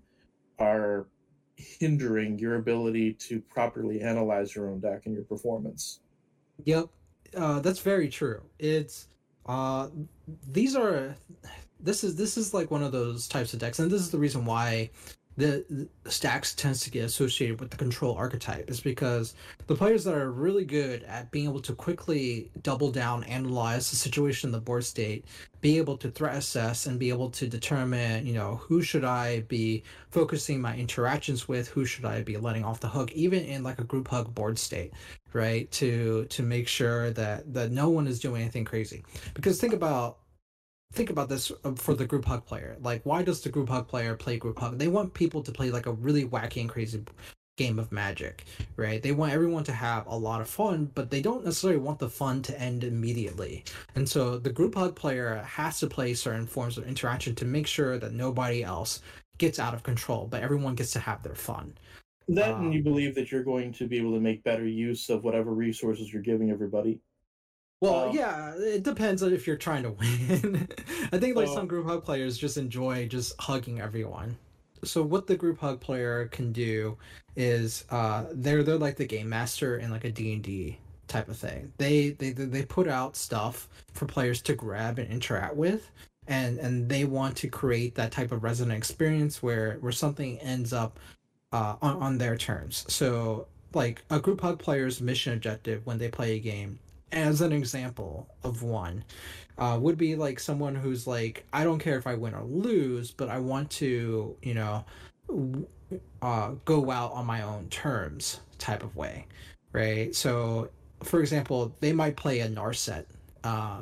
are hindering your ability to properly analyze your own deck and your performance. Yep, uh, that's very true. It's uh, these are this is this is like one of those types of decks, and this is the reason why the, the stacks tends to get associated with the control archetype, is because the players that are really good at being able to quickly double down, analyze the situation in the board state, be able to threat assess, and be able to determine, you know, who should I be focusing my interactions with, who should I be letting off the hook, even in like a group hug board state, right? To to make sure that that no one is doing anything crazy. Because think about think about this for the group hug player. Like, why does the group hug player play group hug? They want people to play like a really wacky and crazy game of Magic, right? They want everyone to have a lot of fun, but they don't necessarily want the fun to end immediately. And so the group hug player has to play certain forms of interaction to make sure that nobody else gets out of control, but everyone gets to have their fun. That Um, and you believe that you're going to be able to make better use of whatever resources you're giving everybody. Well, Um, yeah, it depends on if you're trying to win. I think like So- some group hug players just enjoy just hugging everyone. So what the group hug player can do is uh they're they're like the game master in like a D and D type of thing. They they they put out stuff for players to grab and interact with, and and they want to create that type of resonant experience where where something ends up uh on, on their terms. So like a group hug player's mission objective when they play a game, as an example of one, uh, would be like someone who's like, I don't care if I win or lose, but I want to, you know, w- uh, go out on my own terms type of way, right? So, for example, they might play a Narset, uh,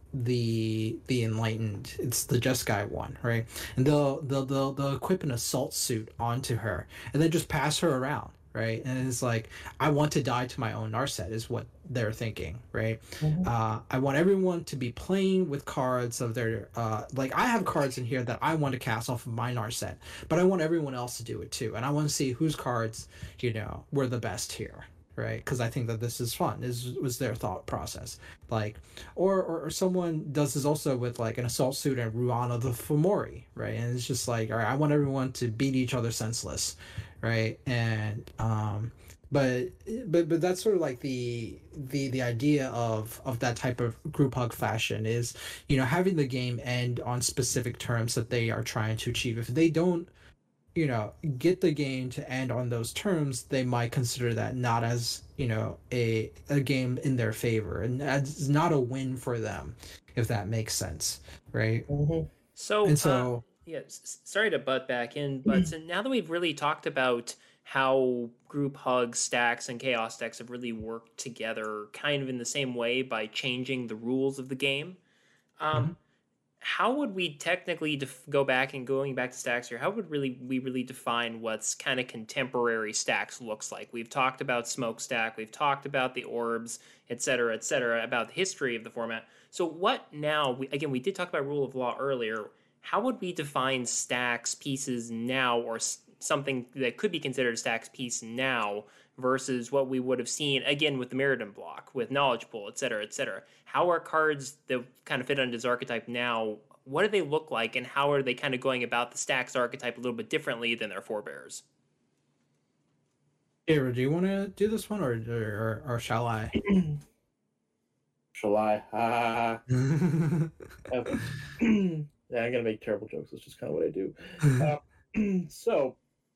the the enlightened. It's the Jeskai one, right? And they'll they'll they'll they'll equip an assault suit onto her, and then just pass her around, right? And it's like, I want to die to my own Narset, is what they're thinking, right? Mhm. Uh, I want everyone to be playing with cards of their, uh, like I have cards in here that I want to cast off of my Narset, but I want everyone else to do it too, and I want to see whose cards, you know, were the best here, right? Because I think that this is fun. Is was their thought process, like, or, or or someone does this also with like an assault suit and Ruana the Fomori, right? And it's just like, all right, I want everyone to beat each other senseless, right? And um, but but but that's sort of like the the the idea of of that type of group hug fashion is, you know, having the game end on specific terms that they are trying to achieve. If they don't, you know, get the game to end on those terms, they might consider that not as, you know, a a game in their favor, and that's not a win for them, if that makes sense, right? Mhm. So, And uh, so yeah, s- sorry to butt back in, but so now that we've really talked about how group hugs, stacks, and chaos decks have really worked together kind of in the same way by changing the rules of the game, um, Mhm. how would we technically def- go back and going back to stacks here? How would really we really define what's kind of contemporary stacks looks like? We've talked about smokestack, we've talked about the orbs, et cetera, et cetera, about the history of the format. So what now? We, again, we did talk about rule of law earlier. How would we define stacks pieces now, or s- something that could be considered a stacks piece now versus what we would have seen again with the Mirrodin block, with knowledge pool, et cetera, et cetera? How are cards that kind of fit under this archetype now? What do they look like, and how are they kind of going about the stacks archetype a little bit differently than their forebears? Ira, do you want to do this one, or or, or shall I? Shall I? Ah. Uh, yeah, I'm gonna make terrible jokes. That's just kind of what I do. Uh, so,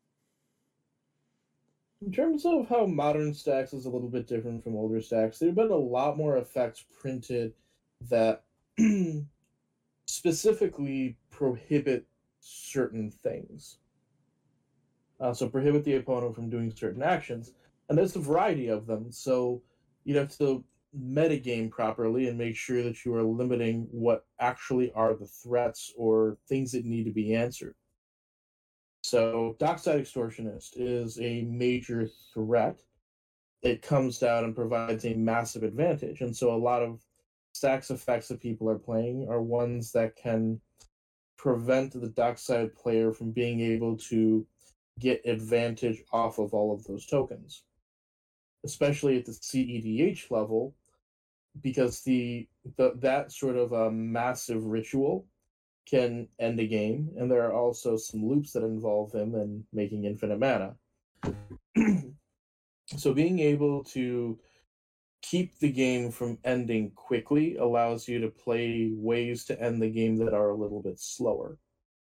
in terms of how modern stacks is a little bit different from older stacks, there have been a lot more effects printed that specifically prohibit certain things. Uh, so, prohibit the opponent from doing certain actions, and there's a variety of them. So, you have to metagame properly and make sure that you are limiting what actually are the threats or things that need to be answered. So, Dockside Extortionist is a major threat. It comes down and provides a massive advantage. And so, a lot of stacks effects that people are playing are ones that can prevent the Dockside player from being able to get advantage off of all of those tokens, especially at the C E D H level, because the, the that sort of a massive ritual can end a game, and there are also some loops that involve him and making infinite mana. So being able to keep the game from ending quickly allows you to play ways to end the game that are a little bit slower.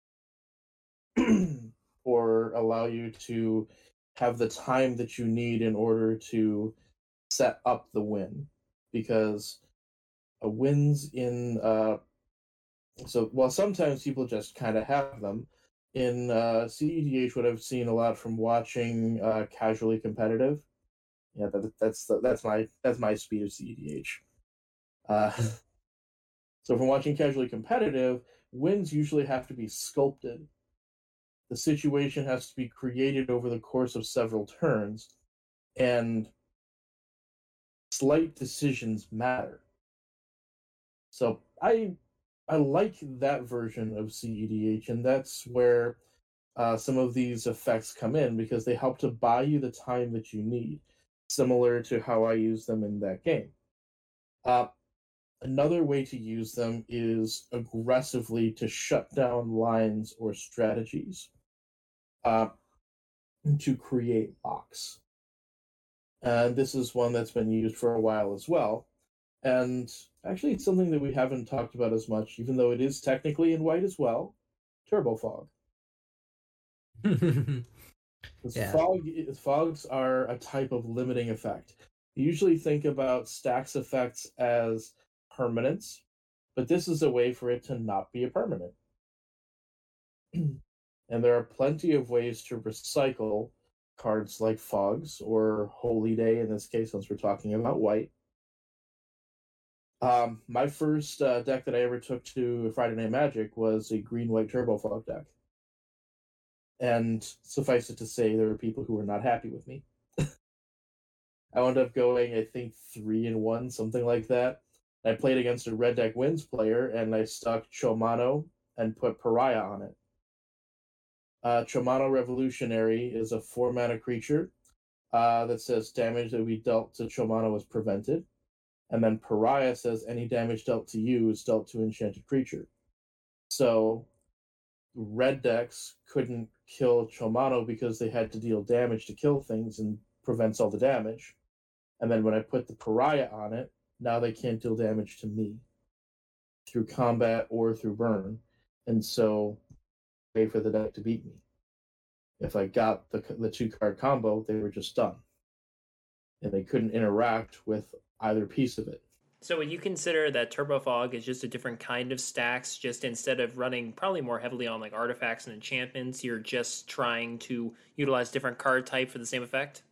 Or allow you to have the time that you need in order to set up the win. Because a wins in uh, so while sometimes people just kind of have them in uh, C E D H, what I've seen a lot from watching uh, casually competitive. Yeah, that, that's the, that's my that's my speed of C E D H. Uh, so from watching casually competitive, wins usually have to be sculpted. The situation has to be created over the course of several turns, and slight decisions matter. So I I like that version of C E D H, and that's where uh, some of these effects come in because they help to buy you the time that you need, similar to how I use them in that game. Uh, Another way to use them is aggressively to shut down lines or strategies uh, to create locks. And this is one that's been used for a while as well. And actually, it's something that we haven't talked about as much, even though it is technically in white as well. Turbo fog. Because Yeah. fog, fogs are a type of limiting effect. You usually think about stacks effects as permanents, but this is a way for it to not be a permanent. and there are plenty of ways to recycle cards like Fogs or Holy Day in this case, since we're talking about white. Um, my first uh, deck that I ever took to Friday Night Magic was a green-white Turbo Fog deck. And suffice it to say, there were people who were not happy with me. I wound up going, I think, three and one, something like that. I played against a Red Deck Wins player, and I stuck Chomano and put Pariah on it. Uh, Chomano Revolutionary is a four-mana creature uh, that says damage that will be dealt to Chomano is prevented. And then Pariah says any damage dealt to you is dealt to enchanted creature. So red decks couldn't kill Chomano because they had to deal damage to kill things and prevents all the damage. And then when I put the Pariah on it, now they can't deal damage to me through combat or through burn. And so wait for the deck to beat me. If I got the the two card combo, they were just done. And they couldn't interact with either piece of it. So would you consider that Turbo Fog is just a different kind of stacks, just instead of running probably more heavily on like artifacts and enchantments, you're just trying to utilize different card type for the same effect?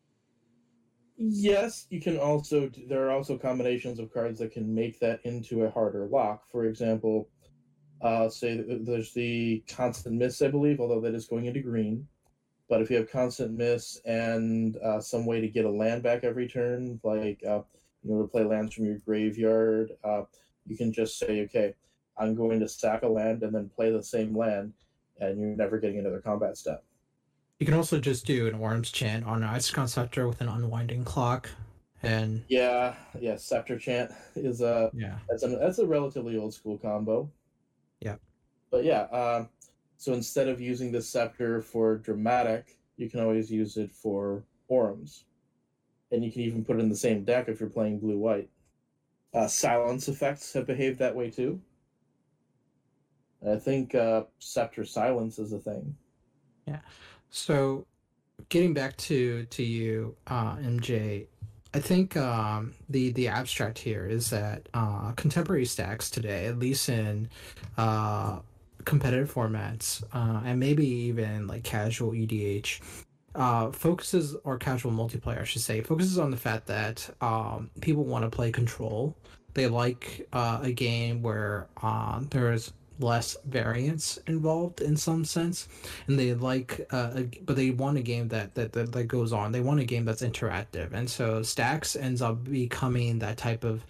Yes, you can also, there are also combinations of cards that can make that into a harder lock. For example, uh, say there's the Constant Miss, I believe, although that is going into green. But if you have Constant Miss and uh, some way to get a land back every turn, like uh, you know, to play lands from your graveyard, uh, you can just say, okay, I'm going to sack a land and then play the same land, and you're never getting another combat step. You can also just do an orange chant on an Icecrown Scepter with an unwinding clock, and yeah, yeah, Scepter Chant is a yeah, that's a that's a relatively old school combo. Yeah, but yeah, uh, so instead of using the Scepter for dramatic, you can always use it for Orums. And you can even put it in the same deck if you're playing blue-white. Uh, silence effects have behaved that way too. I think uh, Scepter Silence is a thing. Yeah. So, getting back to to you, uh, M J, I think um, the the abstract here is that uh, contemporary stacks today, at least in uh, competitive formats, uh, and maybe even like casual E D H, uh, focuses, or casual multiplayer, I should say, focuses on the fact that um, people want to play control. They like uh, a game where uh, there's less variance involved in some sense, and they like, uh, a, but they want a game that, that that that goes on. They want a game that's interactive, and so stacks ends up becoming that type of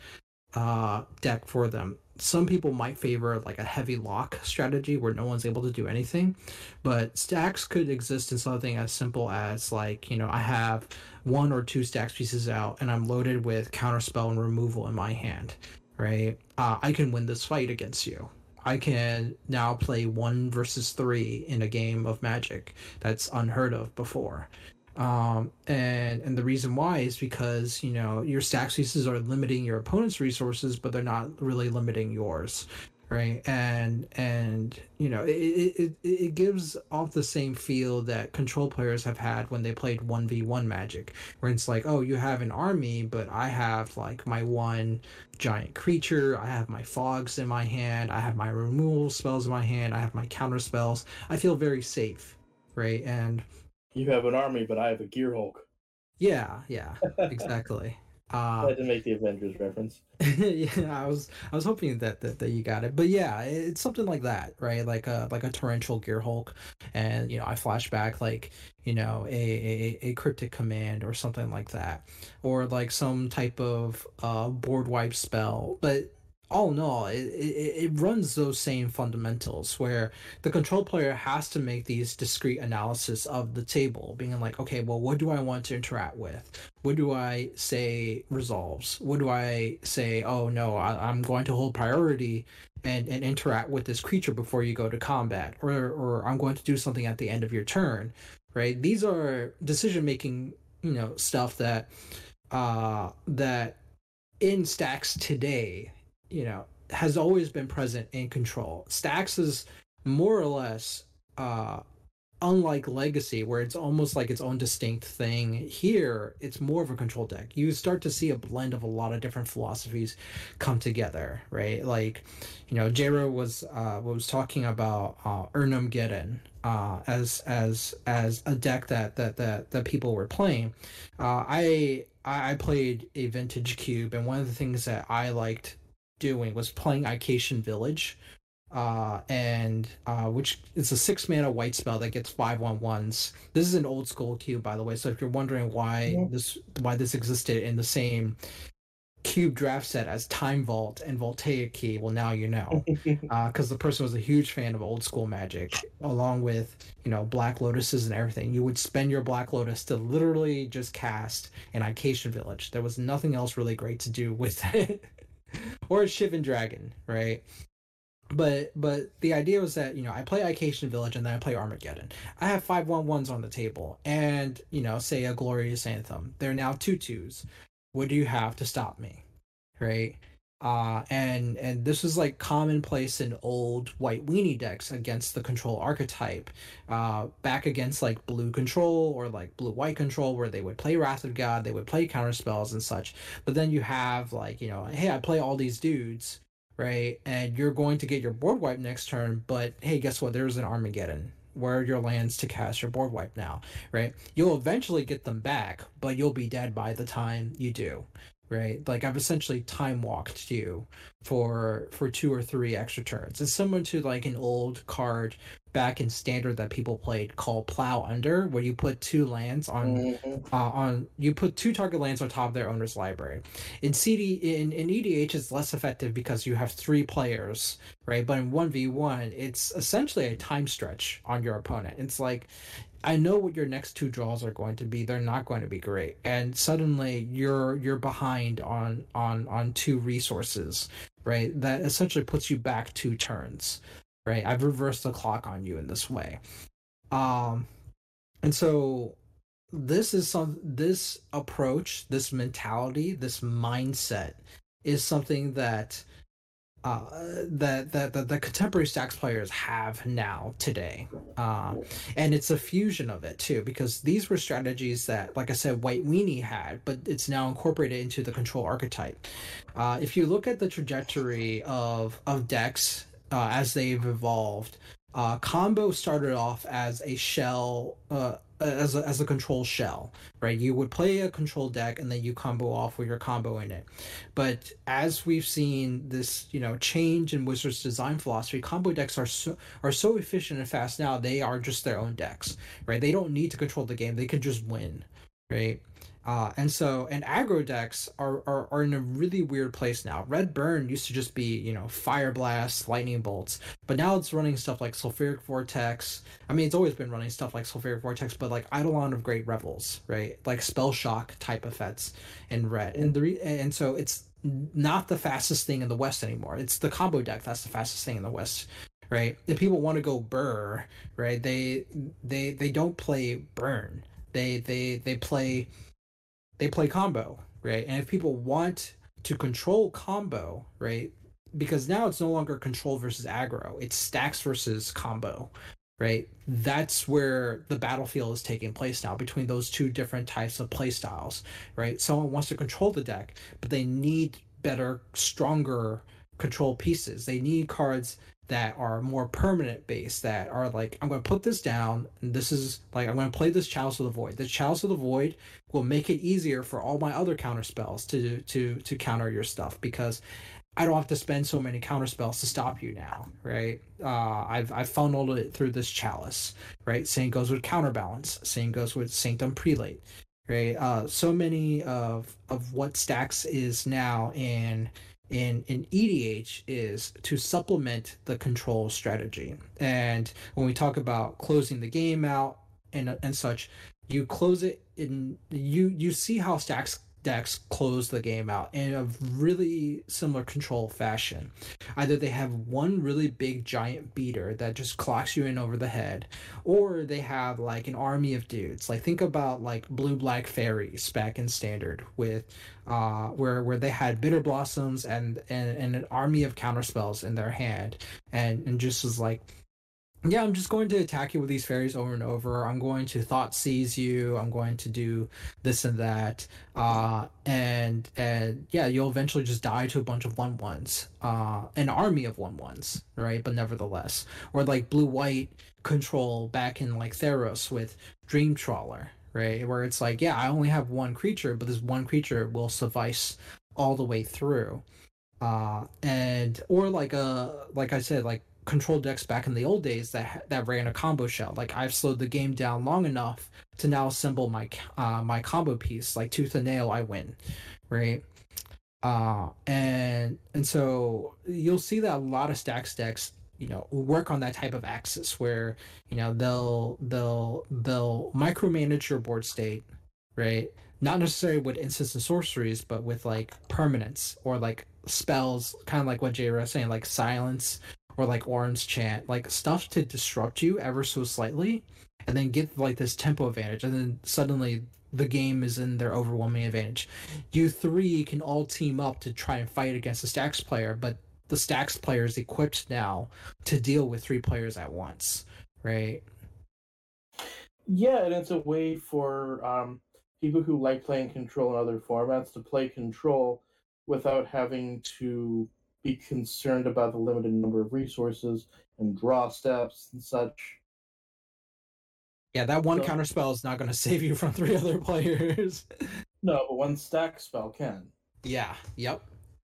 uh, deck for them. Some people might favor like a heavy lock strategy where no one's able to do anything, but stacks could exist in something as simple as like, you know, I have one or two stacks pieces out and I'm loaded with counterspell and removal in my hand, right? Uh, I can win this fight against you. I can now play one versus three in a game of Magic that's unheard of before. Um, and and the reason why is because, you know, your stack pieces are limiting your opponent's resources, but they're not really limiting yours, right? And and you know, it it it gives off the same feel that control players have had when they played one v one Magic, where it's like, oh, you have an army, but I have like my one giant creature, I have my fogs in my hand, I have my removal spells in my hand, I have my counter spells. I feel very safe, right? And you have an army, but I have a Gear Hulk. Yeah, yeah, exactly. Uh, I had to make the Avengers reference. yeah, I was I was hoping that, that that you got it, but yeah, it's something like that, right? Like a like a torrential Gear Hulk, and you know, I flash back like, you know, a, a a cryptic command or something like that, or like some type of uh board wipe spell, but all in all, it, it, it runs those same fundamentals where the control player has to make these discrete analysis of the table, being like, okay, well, what do I want to interact with? What do I say resolves? What do I say, oh no, I, I'm going to hold priority and, and interact with this creature before you go to combat, or, or I'm going to do something at the end of your turn, right? These are decision-making, you know, stuff that, uh, that in stacks today, you know, has always been present in control. Stacks is more or less uh, unlike Legacy, where it's almost like its own distinct thing, here it's more of a control deck. You start to see a blend of a lot of different philosophies come together, right? Like, you know, J-Ro was uh, was talking about uh, Urnum Geddon uh, as as as a deck that that that, that people were playing. Uh, I I played a vintage cube, and one of the things that I liked doing was playing Ication Village. Uh, and uh, which is a six mana white spell that gets five one ones. This is an old school cube, by the way. So if you're wondering why yeah. this why this existed in the same cube draft set as Time Vault and Voltaic Key, well, now you know, because uh, the person was a huge fan of old school Magic, along with you know Black Lotuses and everything. You would spend your Black Lotus to literally just cast an Ication Village. There was nothing else really great to do with it, or a Shivan Dragon, right? But but the idea was that, you know, I play Ication Village and then I play Armageddon. I have five one ones on the table and, you know, say a Glorious Anthem. They're now two twos. What do you have to stop me? Right? Uh, and and this was like commonplace in old white weenie decks against the control archetype. Uh, back against like blue control or like blue-white control, where they would play Wrath of God, they would play counterspells and such. But then you have like, you know, hey, I play all these dudes, right? And you're going to get your board wipe next turn, but hey, guess what? There's an Armageddon. Where are your lands to cast your board wipe now, right? You'll eventually get them back, but you'll be dead by the time you do, right? Like I've essentially time walked you for for two or three extra turns. It's similar to like an old card back in Standard that people played called Plow Under, where you put two lands on mm-hmm. uh, on you put two target lands on top of their owner's library. In C D in, in E D H it's less effective because you have three players, right? But in one v one it's essentially a time stretch on your opponent. It's like, I know what your next two draws are going to be. They're not going to be great, and suddenly you're you're behind on on on two resources, right? That essentially puts you back two turns. Right, I've reversed the clock on you in this way, um, and so this is some this approach, this mentality, this mindset is something that uh, that, that that the contemporary Stacks players have now today, uh, and it's a fusion of it too, because these were strategies that, like I said, White Weenie had, but it's now incorporated into the control archetype. Uh, if you look at the trajectory of of decks. Uh, as they've evolved, uh, combo started off as a shell, uh, as a, as a control shell, right? You would play a control deck and then you combo off with your combo in it. But as we've seen this, you know, change in Wizards' design philosophy, combo decks are so are so efficient and fast now. They are just their own decks, right? They don't need to control the game; they can just win, right? Uh, and so, and aggro decks are, are, are in a really weird place now. Red Burn used to just be, you know, Fire Blast, Lightning Bolts, but now it's running stuff like Sulfuric Vortex. I mean, it's always been running stuff like Sulfuric Vortex, but like Eidolon of Great Revels, right? Like Spell Shock type effects in red. And the re- and so it's not the fastest thing in the West anymore. It's the combo deck that's the fastest thing in the West. Right? If people want to go burr, right? They they they don't play burn. They they they play They play combo, right? And if people want to control combo, right? Because now it's no longer control versus aggro, it's stacks versus combo, right? That's where the battlefield is taking place now between those two different types of play styles, right? Someone wants to control the deck, but they need better, stronger control pieces. They need cards that are more permanent based, that are like, I'm going to put this down, and this is like, I'm going to play this Chalice of the Void. The Chalice of the Void will make it easier for all my other counter spells to to to counter your stuff, because I don't have to spend so many counter spells to stop you now, right? Uh, I've I've funneled it through this Chalice, right? Same goes with Counterbalance. Same goes with Sanctum Prelate, right? Uh, so many of of what Stacks is now in in in E D H is to supplement the control strategy. And when we talk about closing the game out and and such, you close it in you you see how Stacks decks close the game out in a really similar control fashion. Either they have one really big giant beater that just clocks you in over the head, or they have like an army of dudes. Like think about like blue black fairies back in Standard, with uh where where they had bitter blossoms and and, and an army of counterspells in their hand, and and just was like Yeah, I'm just going to attack you with these fairies over and over. I'm going to thought seize you. I'm going to do this and that. Uh, and and yeah, you'll eventually just die to a bunch of one ones. Uh, an army of one ones, right? But nevertheless, or like blue white control back in like Theros with Dream Trawler, right? Where it's like, yeah, I only have one creature, but this one creature will suffice all the way through. Uh, and or like a like I said, like control decks back in the old days that that ran a combo shell. Like I've slowed the game down long enough to now assemble my uh my combo piece like tooth and nail. I win, right? Uh, and and so you'll see that a lot of stacks decks, you know, work on that type of axis where you know they'll they'll they'll micromanage your board state, right? Not necessarily with instants and sorceries, but with like permanents or like spells, kind of like what Jay was saying, like silence or like orange chant, like stuff to disrupt you ever so slightly, and then get like this tempo advantage, and then suddenly the game is in their overwhelming advantage. You three can all team up to try and fight against the stacks player, but the stacks player is equipped now to deal with three players at once, right? Yeah, and it's a way for um, people who like playing control in other formats to play control without having to be concerned about the limited number of resources and draw steps and such. Yeah, that one So- counter spell is not going to save you from three other players. No, but one stack spell can. Yeah, yep.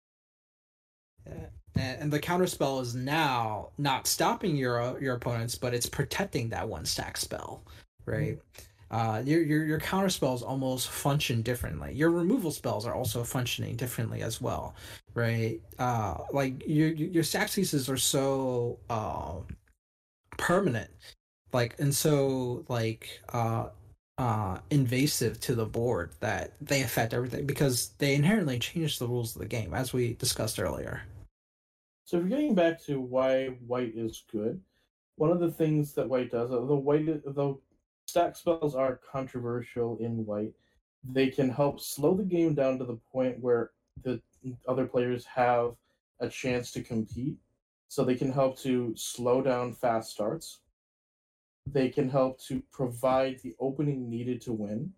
And, and the counter spell is now not stopping your your opponents, but it's protecting that one stack spell, right? Uh, your your your counter spells almost function differently. Your removal spells are also functioning differently as well, right? Uh, like your your stack pieces are so uh, permanent, like and so like uh uh invasive to the board that they affect everything because they inherently change the rules of the game, as we discussed earlier. So if you're getting back to why white is good, one of the things that white does, although white, though stack spells are controversial in white, they can help slow the game down to the point where the other players have a chance to compete. So they can help to slow down fast starts. They can help to provide the opening needed to win.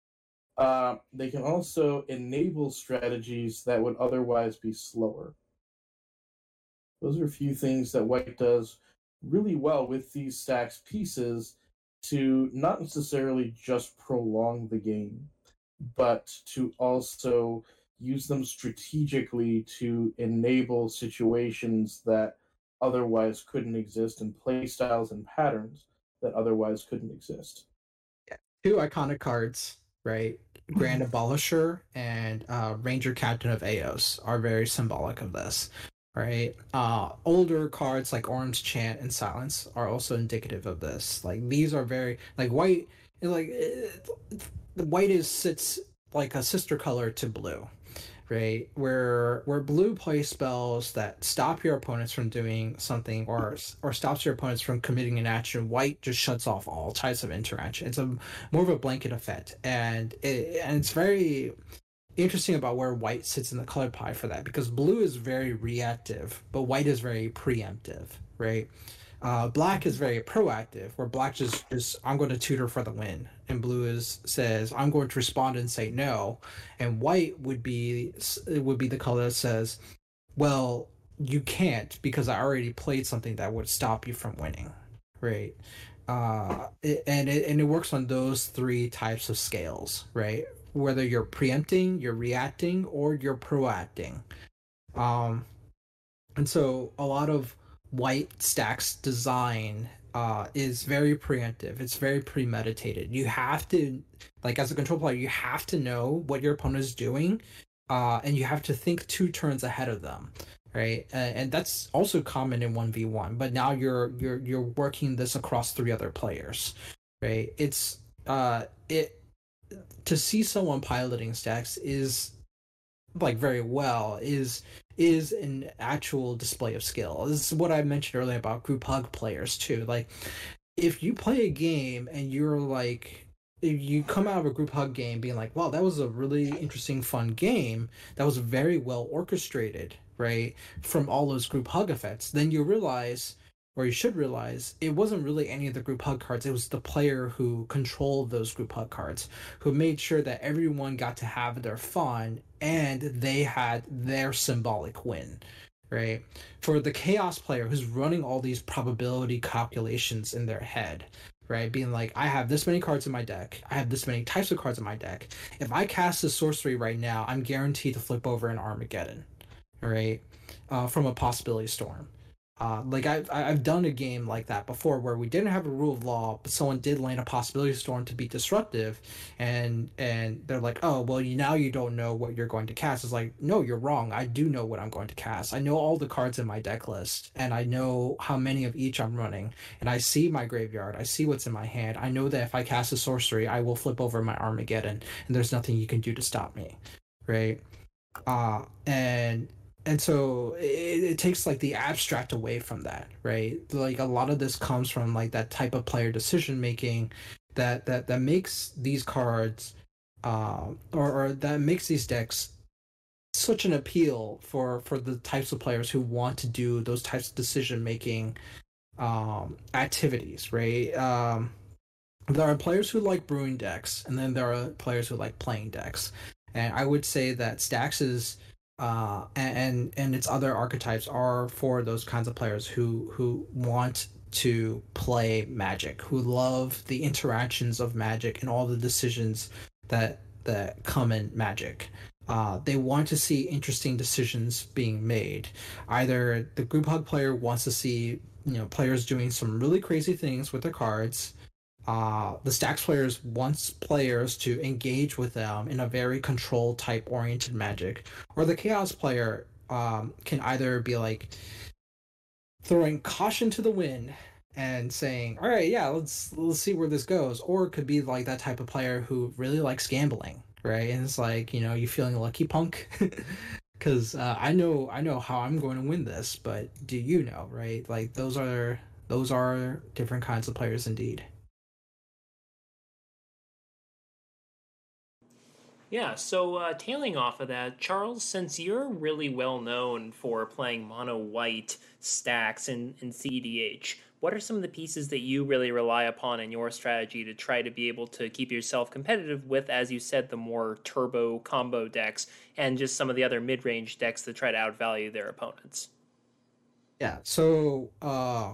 Uh, they can also enable strategies that would otherwise be slower. Those are a few things that white does really well with these stacks pieces to not necessarily just prolong the game, but to also use them strategically to enable situations that otherwise couldn't exist and play styles and patterns that otherwise couldn't exist. Two iconic cards, right? Grand Abolisher and uh, Ranger Captain of Eos are very symbolic of this, right? Uh, older cards like Orange Chant and Silence are also indicative of this. Like these are very like white, like the white is sits like a sister color to blue, right? Where where blue plays spells that stop your opponents from doing something or or stops your opponents from committing an action, white just shuts off all types of interaction. It's a more of a blanket effect, and it, and it's very interesting about where white sits in the color pie for that, because blue is very reactive, but white is very preemptive, right? Uh, black is very proactive, where black just just I'm going to tutor for the win, and blue is says I'm going to respond and say no, and white would be it would be the color that says, well, you can't because I already played something that would stop you from winning, right? Uh, it, and it and it works on those three types of scales, right? Whether you're preempting, you're reacting, or you're proacting. Um, and so a lot of white stacks design uh, is very preemptive. It's very premeditated. You have to, like as a control player, you have to know what your opponent is doing, uh, and you have to think two turns ahead of them, right? Uh, and that's also common in one v one. But now you're you're you're working this across three other players, right? It's uh it to see someone piloting stacks is like very well is is an actual display of skill. This is what I mentioned earlier about group hug players too. Like if you play a game and you're like if you come out of a group hug game being like, wow, that was a really interesting, fun game that was very well orchestrated, right? From all those group hug effects, then you realize, or you should realize, it wasn't really any of the group hug cards. It was the player who controlled those group hug cards, who made sure that everyone got to have their fun and they had their symbolic win, right? For the chaos player who's running all these probability calculations in their head, right? Being like, I have this many cards in my deck. I have this many types of cards in my deck. If I cast a sorcery right now, I'm guaranteed to flip over an Armageddon, right? Uh, from a possibility storm. Uh, like I've I've done a game like that before where we didn't have a rule of law, but someone did land a possibility storm to be disruptive, and and they're like, oh well, you now you don't know what you're going to cast. It's like, no, you're wrong. I do know what I'm going to cast. I know all the cards in my deck list, and I know how many of each I'm running, and I see my graveyard. I see what's in my hand. I know that if I cast a sorcery, I will flip over my Armageddon, and there's nothing you can do to stop me, right? Uh, and and so it, it takes like the abstract away from that, right? Like a lot of this comes from like that type of player decision making that that that makes these cards uh, or, or that makes these decks such an appeal for for the types of players who want to do those types of decision making um activities, right? um there are players who like brewing decks, and then there are players who like playing decks, and I would say that Stax is uh, and and its other archetypes are for those kinds of players who who want to play Magic, who love the interactions of Magic and all the decisions that that come in Magic. Uh, they want to see interesting decisions being made. Either the group hug player wants to see, you know, players doing some really crazy things with their cards. Uh, the Stax players wants players to engage with them in a very control type oriented Magic, or the Chaos player um, can either be like throwing caution to the wind and saying, "All right, yeah, let's let's see where this goes," or it could be like that type of player who really likes gambling, right? And it's like, you know, you feeling lucky, punk, because uh, I know I know how I'm going to win this, but do you know, right? Like those are those are different kinds of players indeed. Yeah, so uh, tailing off of that, Charles, since you're really well known for playing mono white stacks in, in C D H, what are some of the pieces that you really rely upon in your strategy to try to be able to keep yourself competitive with, as you said, the more turbo combo decks and just some of the other mid range decks that try to outvalue their opponents? Yeah, so uh,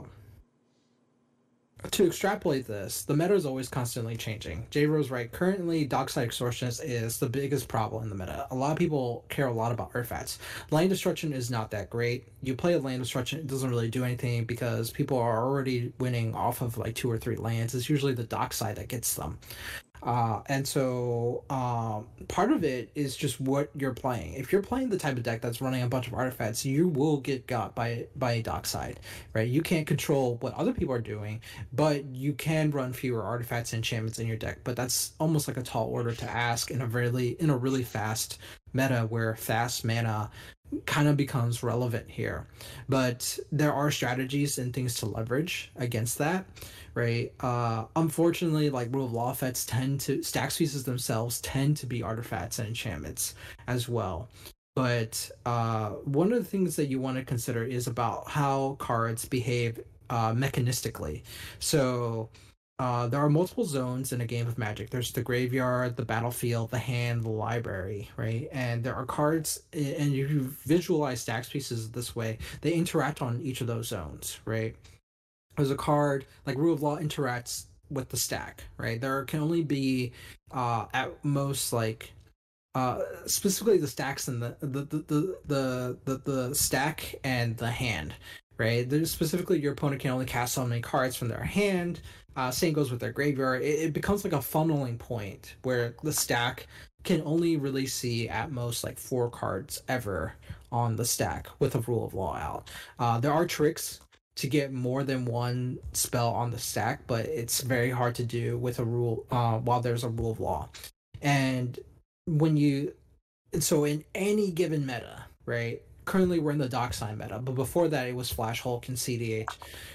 to extrapolate this, the meta is always constantly changing. J Rose right. Currently, Dockside Extortionist is the biggest problem in the meta. A lot of people care a lot about artifacts. Land destruction is not that great. You play a land destruction, it doesn't really do anything because people are already winning off of like two or three lands. It's usually the Dockside that gets them. Uh, and so um, part of it is just what you're playing. If you're playing the type of deck that's running a bunch of artifacts, you will get got by by a Dockside, right? You can't control what other people are doing, but you can run fewer artifacts and enchantments in your deck. But that's almost like a tall order to ask in a really in a really fast meta where fast mana kind of becomes relevant here. But there are strategies and things to leverage against that, right? Uh, unfortunately, like rule of law effects tend to Stax pieces themselves tend to be artifacts and enchantments as well. But uh, one of the things that you want to consider is about how cards behave uh, mechanistically. So uh, there are multiple zones in a game of Magic. There's the graveyard, the battlefield, the hand, the library, right? And there are cards, and if you visualize Stax pieces this way, they interact on each of those zones, right? There's a card like Rule of Law interacts with the stack, right? There can only be uh, at most like uh, specifically the stacks and the the the the the, the, the stack and the hand, right? There's specifically your opponent can only cast so many cards from their hand. Uh, same goes with their graveyard. It, it becomes like a funneling point where the stack can only really see at most like four cards ever on the stack with a Rule of Law out. Uh, there are tricks to get more than one spell on the stack, but it's very hard to do with a rule uh, while there's a Rule of Law. And when you, so in any given meta, right? Currently we're in the Dockside meta, but before that it was Flash Hulk and C D H.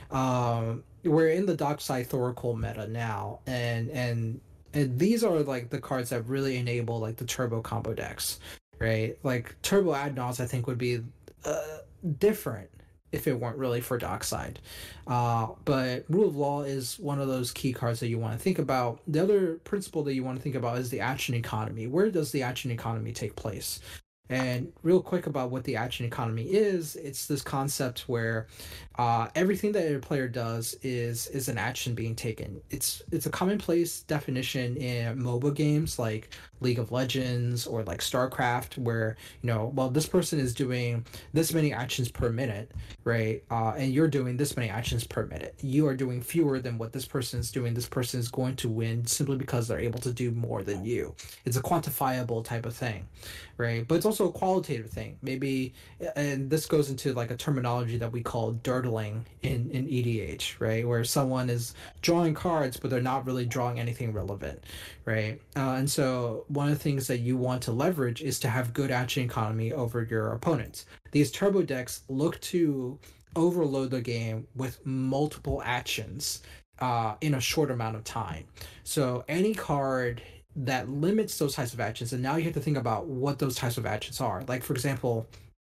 Um, we're in the Dockside Thoracle meta now, and and and these are like the cards that really enable like the turbo combo decks, right? Like Turbo Adnauts I think would be uh, different if it weren't really for Dockside. Uh, but Rule of Law is one of those key cards that you want to think about. The other principle that you want to think about is the action economy. Where does the action economy take place? And real quick about what the action economy is, it's this concept where uh, everything that a player does is is an action being taken. It's it's a commonplace definition in MOBA games like League of Legends or like StarCraft, where you know, well, this person is doing this many actions per minute, right? Uh, and you're doing this many actions per minute. You are doing fewer than what this person is doing. This person is going to win simply because they're able to do more than you. It's a quantifiable type of thing, right? But it's also a qualitative thing. Maybe, and this goes into like a terminology that we call dirtling in, in E D H, right? Where someone is drawing cards, but they're not really drawing anything relevant, right? Uh, and so one of the things that you want to leverage is to have good action economy over your opponents. These turbo decks look to overload the game with multiple actions uh, in a short amount of time. So any card that limits those types of actions, and now you have to think about what those types of actions are. Like, for example,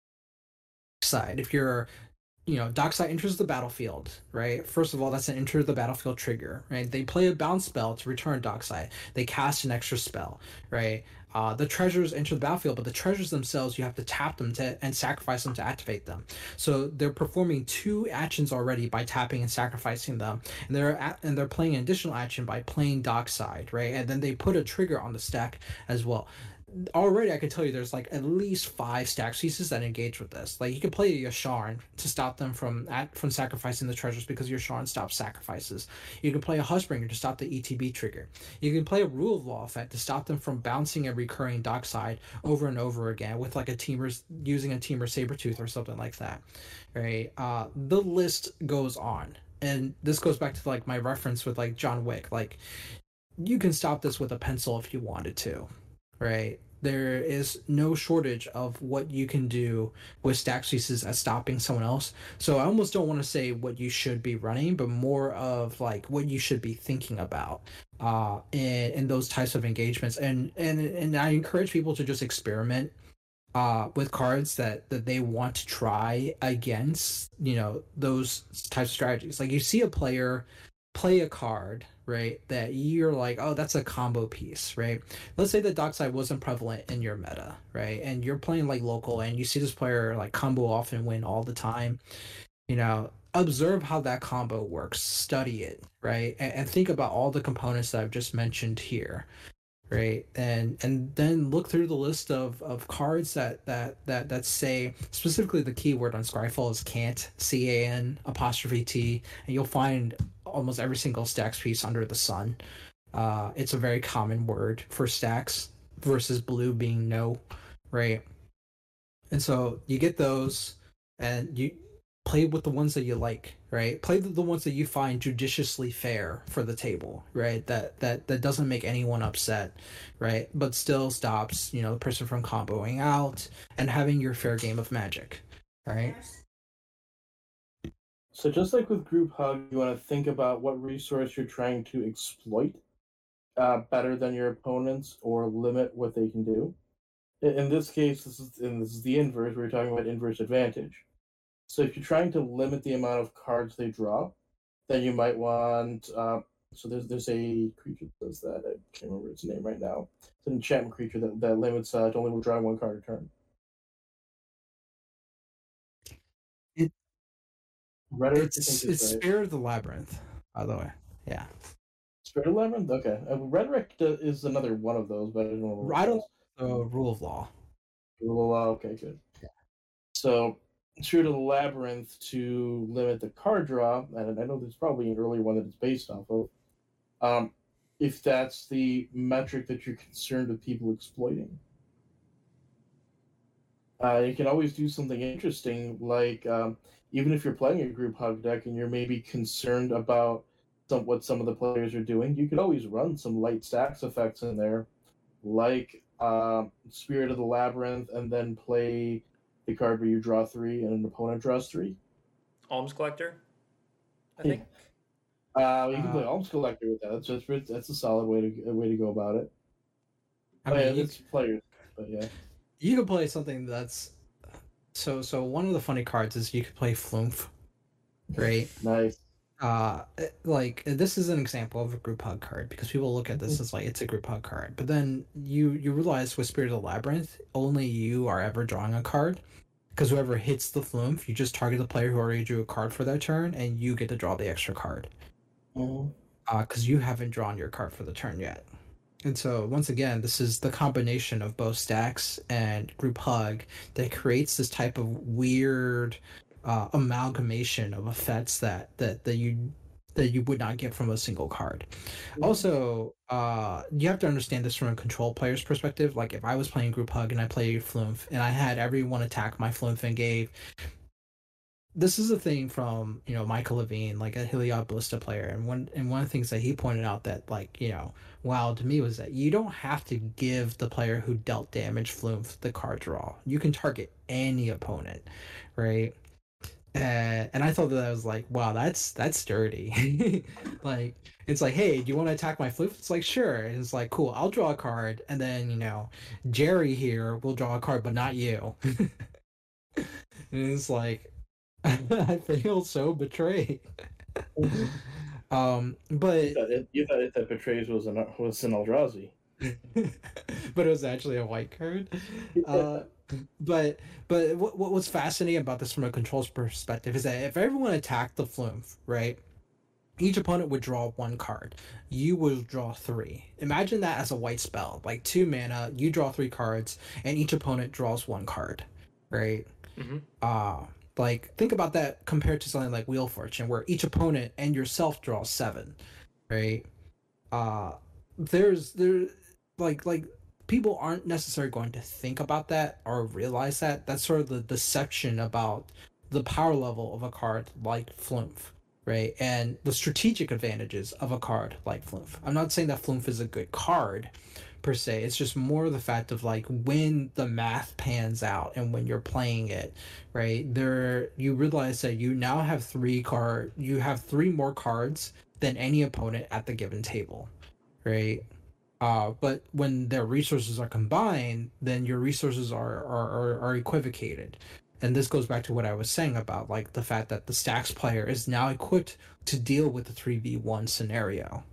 side, if you're, you know, Dockside enters the battlefield, right? First of all, that's an enter the battlefield trigger, right? They play a bounce spell to return Dockside. They cast an extra spell, right? Uh, the treasures enter the battlefield, but the treasures themselves, you have to tap them to and sacrifice them to activate them. So they're performing two actions already by tapping and sacrificing them, and they're at, and they're playing an additional action by playing Dockside, right? And then they put a trigger on the stack as well. Already I can tell you there's like at least five stack pieces that engage with this. Like you can play a Yasharn to stop them from at, from sacrificing the treasures because Yasharn stops sacrifices. You can play a Hushbringer to stop the E T B trigger. You can play a Rule of Law effect to stop them from bouncing and recurring Dockside over and over again with like a Teamer's using a Teamer Sabertooth or something like that. Right? Uh, the list goes on. And this goes back to like my reference with like John Wick. Like you can stop this with a pencil if you wanted to. Right? There is no shortage of what you can do with stack pieces at stopping someone else. So I almost don't want to say what you should be running, but more of like what you should be thinking about uh, in, in those types of engagements. And, and, and I encourage people to just experiment uh, with cards that, that they want to try against, you know, those types of strategies. Like you see a player play a card, right, that you're like, oh, that's a combo piece, right? Let's say that Dockside wasn't prevalent in your meta, right? And you're playing like local and you see this player like combo off and win all the time. You know, observe how that combo works, study it, right? And, and think about all the components that I've just mentioned here. Right. And and then look through the list of, of cards that, that that that say specifically the keyword on Scryfall is can't, C A N apostrophe T, and you'll find almost every single stacks piece under the sun. Uh, it's a very common word for stacks versus blue being no, right? And so you get those and you play with the ones that you like, right? Play the, the ones that you find judiciously fair for the table, right? That that that doesn't make anyone upset, right? But still stops, you know, the person from comboing out and having your fair game of Magic, right? So just like with Group Hug, you want to think about what resource you're trying to exploit uh, better than your opponents or limit what they can do. In, in this case, this is and this is the inverse. We're talking about inverse advantage. So if you're trying to limit the amount of cards they draw, then you might want. Uh, so there's there's a creature that does that. I can't remember its name right now. It's an enchantment creature that, that limits uh, to only drawing one card a turn. It Rhetoric, it's I think, is it's right. Spirit of the Labyrinth, by the way. Yeah. Spirit of Labyrinth? Okay. Uh, Rhetoric is another one of those, but I don't know what I it don't is. know the Rule of Law. Rule of Law, okay, good. Yeah. So, Spirit of the Labyrinth to limit the card draw, and I know there's probably an earlier one that it's based off of, um, if that's the metric that you're concerned with people exploiting. Uh, you can always do something interesting, like um, even if you're playing a group hug deck and you're maybe concerned about some, what some of the players are doing, you could always run some light stacks effects in there, like uh, Spirit of the Labyrinth, and then play the card where you draw three and an opponent draws three. Alms Collector, I think. Uh, you can Uh, play Alms Collector with that. That's just that's a solid way to a way to go about it. I Oh, mean, yeah, you, it's players, but yeah. you can play something that's So so one of the funny cards is you could play Flumph, right? Nice. Uh, like this is an example of a group hug card because people look at this as like it's a group hug card, but then you you realize with Spirit of the Labyrinth, only you are ever drawing a card because whoever hits the Flumph, you just target the player who already drew a card for their turn, and you get to draw the extra card. Mm-hmm. Uh, because you haven't drawn your card for the turn yet. And so once again, this is the combination of both stacks and group hug that creates this type of weird uh, amalgamation of effects that, that that you that you would not get from a single card. Mhm. Also, uh, you have to understand this from a control player's perspective. Like if I was playing group hug and I played Flumph and I had everyone attack my Flumph and gave this is a thing from you know Michael Levine, like a Heliod Ballista player, and one and one of the things that he pointed out that like you know wow to me was that you don't have to give the player who dealt damage Flumph the card draw. You can target any opponent, right? Uh, and I thought that I was like, wow, that's that's dirty. Like it's like, hey, do you want to attack my Flumph? It's like sure, and it's like cool, I'll draw a card, and then you know Jerry here will draw a card, but not you. And it's like. I feel so betrayed. Mm-hmm. um, but You thought it, you thought it that betrays was an was an Eldrazi. but it was actually a white card. Uh, but but what what was fascinating about this from a controls perspective is that if everyone attacked the Flumph, right? Each opponent would draw one card. You would draw three. Imagine that as a white spell, like two mana. You draw three cards, and each opponent draws one card, right? Mm-hmm. Uh like think about that compared to something like Wheel of Fortune, where each opponent and yourself draws seven, right? Uh, there's there like like people aren't necessarily going to think about that or realize that. That's sort of the deception about the power level of a card like Flumph, right? And the strategic advantages of a card like Flumph. I'm not saying that Flumph is a good card per se. It's just more the fact of like when the math pans out and when you're playing it, right? There you realize that you now have three card you have three more cards than any opponent at the given table, right? Uh, but when their resources are combined, then your resources are are, are, are equivocated. And this goes back to what I was saying about like the fact that the stacks player is now equipped to deal with the three v one scenario.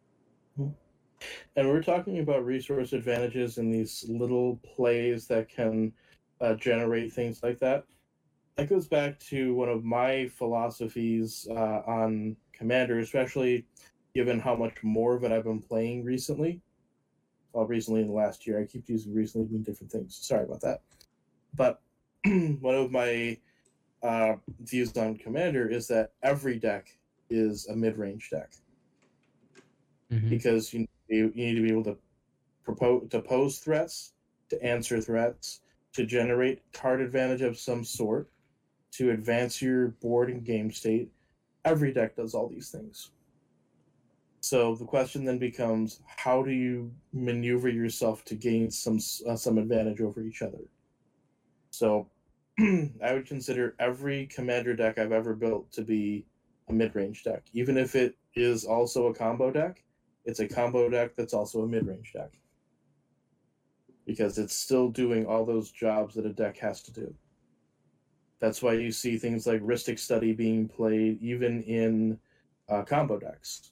And we're talking about resource advantages and these little plays that can uh, generate things like that. That goes back to one of my philosophies uh, on Commander, especially given how much more of it I've been playing recently. Well, recently in the last year. I keep using recently mean different things. Sorry about that. But one of my uh, views on Commander is that every deck is a mid-range deck. Mm-hmm. Because you you need to be able to propose to pose threats, to answer threats, to generate card advantage of some sort, to advance your board and game state. Every deck does all these things. So the question then becomes, how do you maneuver yourself to gain some uh, some advantage over each other? So I would consider every Commander deck I've ever built to be a mid-range deck, even if it is also a combo deck. It's a combo deck that's also a mid-range deck. Because it's still doing all those jobs that a deck has to do. That's why you see things like Rhystic Study being played even in uh, combo decks.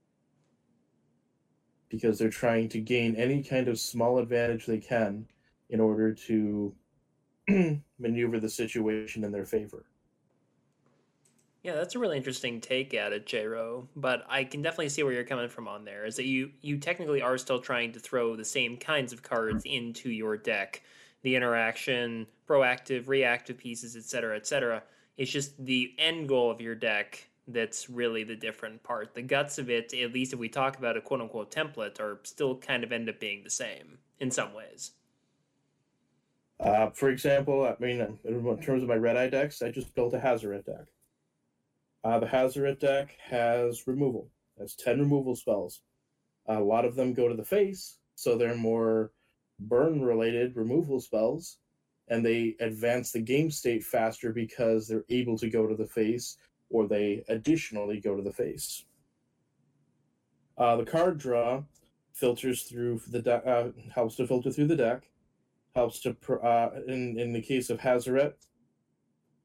Because they're trying to gain any kind of small advantage they can in order to maneuver the situation in their favor. Yeah, that's a really interesting take at it, J-Ro. But I can definitely see where you're coming from on there, is that you, you technically are still trying to throw the same kinds of cards into your deck. The interaction, proactive, reactive pieces, et cetera, et cetera. It's just the end goal of your deck that's really the different part. The guts of it, at least if we talk about a quote-unquote template, are still kind of end up being the same in some ways. Uh, for example, I mean, in terms of my Red Eye decks, I just built a Hazoret deck. Uh, the Hazoret deck has removal. It has ten removal spells. Uh, a lot of them go to the face, so they're more burn-related removal spells, and they advance the game state faster because they're able to go to the face, or they additionally go to the face. Uh, the card draw filters through the de- uh, helps to filter through the deck. Helps to uh, in in the case of Hazoret,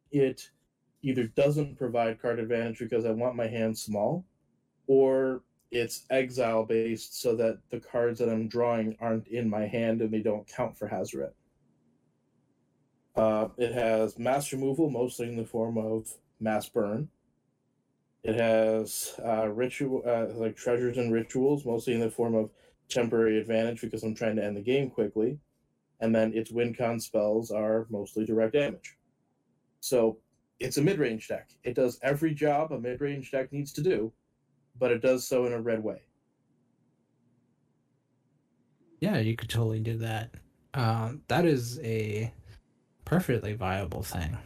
it either doesn't provide card advantage because I want my hand small, or it's exile based so that the cards that I'm drawing aren't in my hand and they don't count for Hazoret. Uh, it has mass removal, mostly in the form of mass burn. It has uh, ritual, uh, like treasures and rituals, mostly in the form of temporary advantage because I'm trying to end the game quickly. And then its win con spells are mostly direct damage. So it's a mid-range deck. It does every job a mid-range deck needs to do, but it does so in a red way. Yeah, you could totally do that. Um, that is a perfectly viable thing.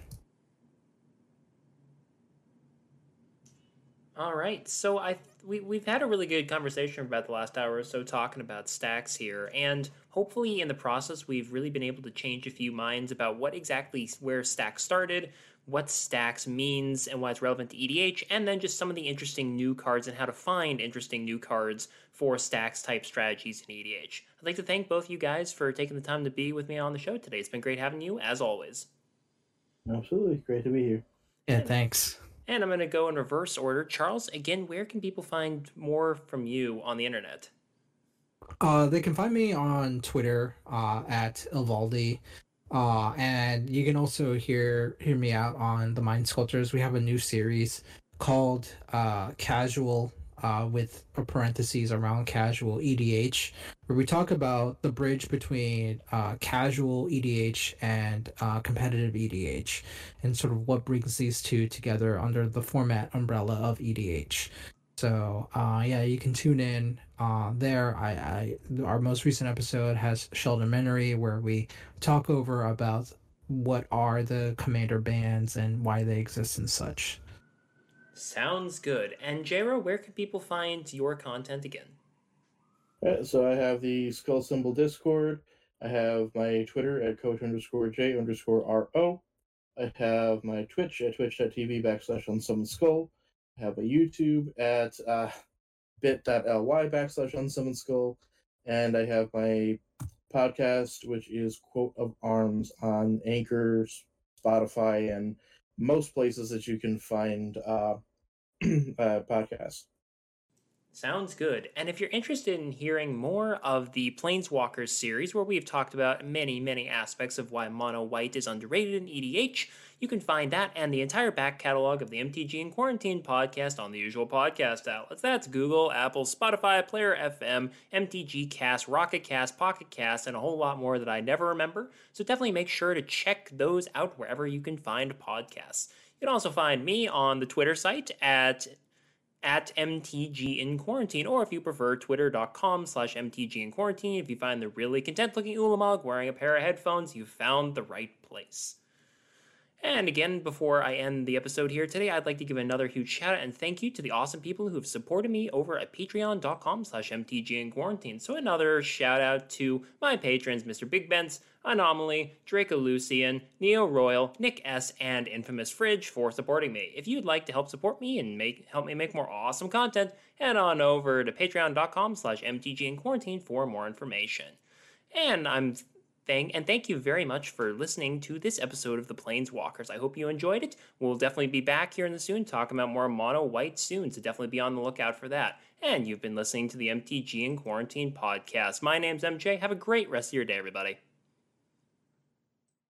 All right, so I we we've had a really good conversation about the last hour or so talking about stacks here, and hopefully in the process we've really been able to change a few minds about what exactly where stacks started, what stacks means, and why it's relevant to E D H, and then just some of the interesting new cards and how to find interesting new cards for stacks type strategies in E D H. I'd like to thank both you guys for taking the time to be with me on the show today. It's been great having you as always. Absolutely, great to be here. Yeah, thanks. And I'm going to go in reverse order. Charles, again, where can people find more from you on the internet? Uh, they can find me on Twitter uh, at Ivaldi. Uh, and you can also hear hear me out on the Mind Sculptors. We have a new series called uh, Casual, uh, with a parentheses around casual E D H, where we talk about the bridge between uh, casual E D H and uh, competitive E D H, and sort of what brings these two together under the format umbrella of E D H. So uh, yeah, you can tune in uh, there. I, I our most recent episode has Sheldon Menery, where we talk over about what are the commander bands and why they exist and such. Sounds good. And J-Ro, where can people find your content again? Right, so I have the Skull Symbol Discord. I have my Twitter at coach underscore J underscore R O. I have my Twitch at twitch.tv backslash unsummoned skull. I have a YouTube at uh, bit.ly backslash unsummoned skull. And I have my podcast, which is Quote of Arms on Anchor, Spotify, and most places that you can find uh, uh, podcasts. Sounds good. And if you're interested in hearing more of the Planeswalkers series, where we've talked about many, many aspects of why mono white is underrated in E D H, you can find that and the entire back catalog of the M T G in Quarantine podcast on the usual podcast outlets. That's Google, Apple, Spotify, Player F M, M T G Cast, Rocket Cast, Pocket Cast, and a whole lot more that I never remember. So definitely make sure to check those out wherever you can find podcasts. You can also find me on the Twitter site at at M T G in Quarantine, or if you prefer, twitter.com slash MTG in Quarantine. If you find the really content-looking Ulamog wearing a pair of headphones, you've found the right place. And again, before I end the episode here today, I'd like to give another huge shout out and thank you to the awesome people who have supported me over at patreon.com slash MTG in Quarantine. So another shout out to my patrons, Mister Big Bents, Anomaly, Draco Lucian, Neo Royal, Nick S, and Infamous Fridge for supporting me. If you'd like to help support me and make help me make more awesome content, head on over to patreon.com slash MTG in Quarantine for more information. And I'm Thank, and thank you very much for listening to this episode of The Planeswalkers. I hope you enjoyed it. We'll definitely be back here in the soon talking about more mono white soon, so definitely be on the lookout for that. And you've been listening to the M T G in Quarantine podcast. My name's M J. Have a great rest of your day, everybody.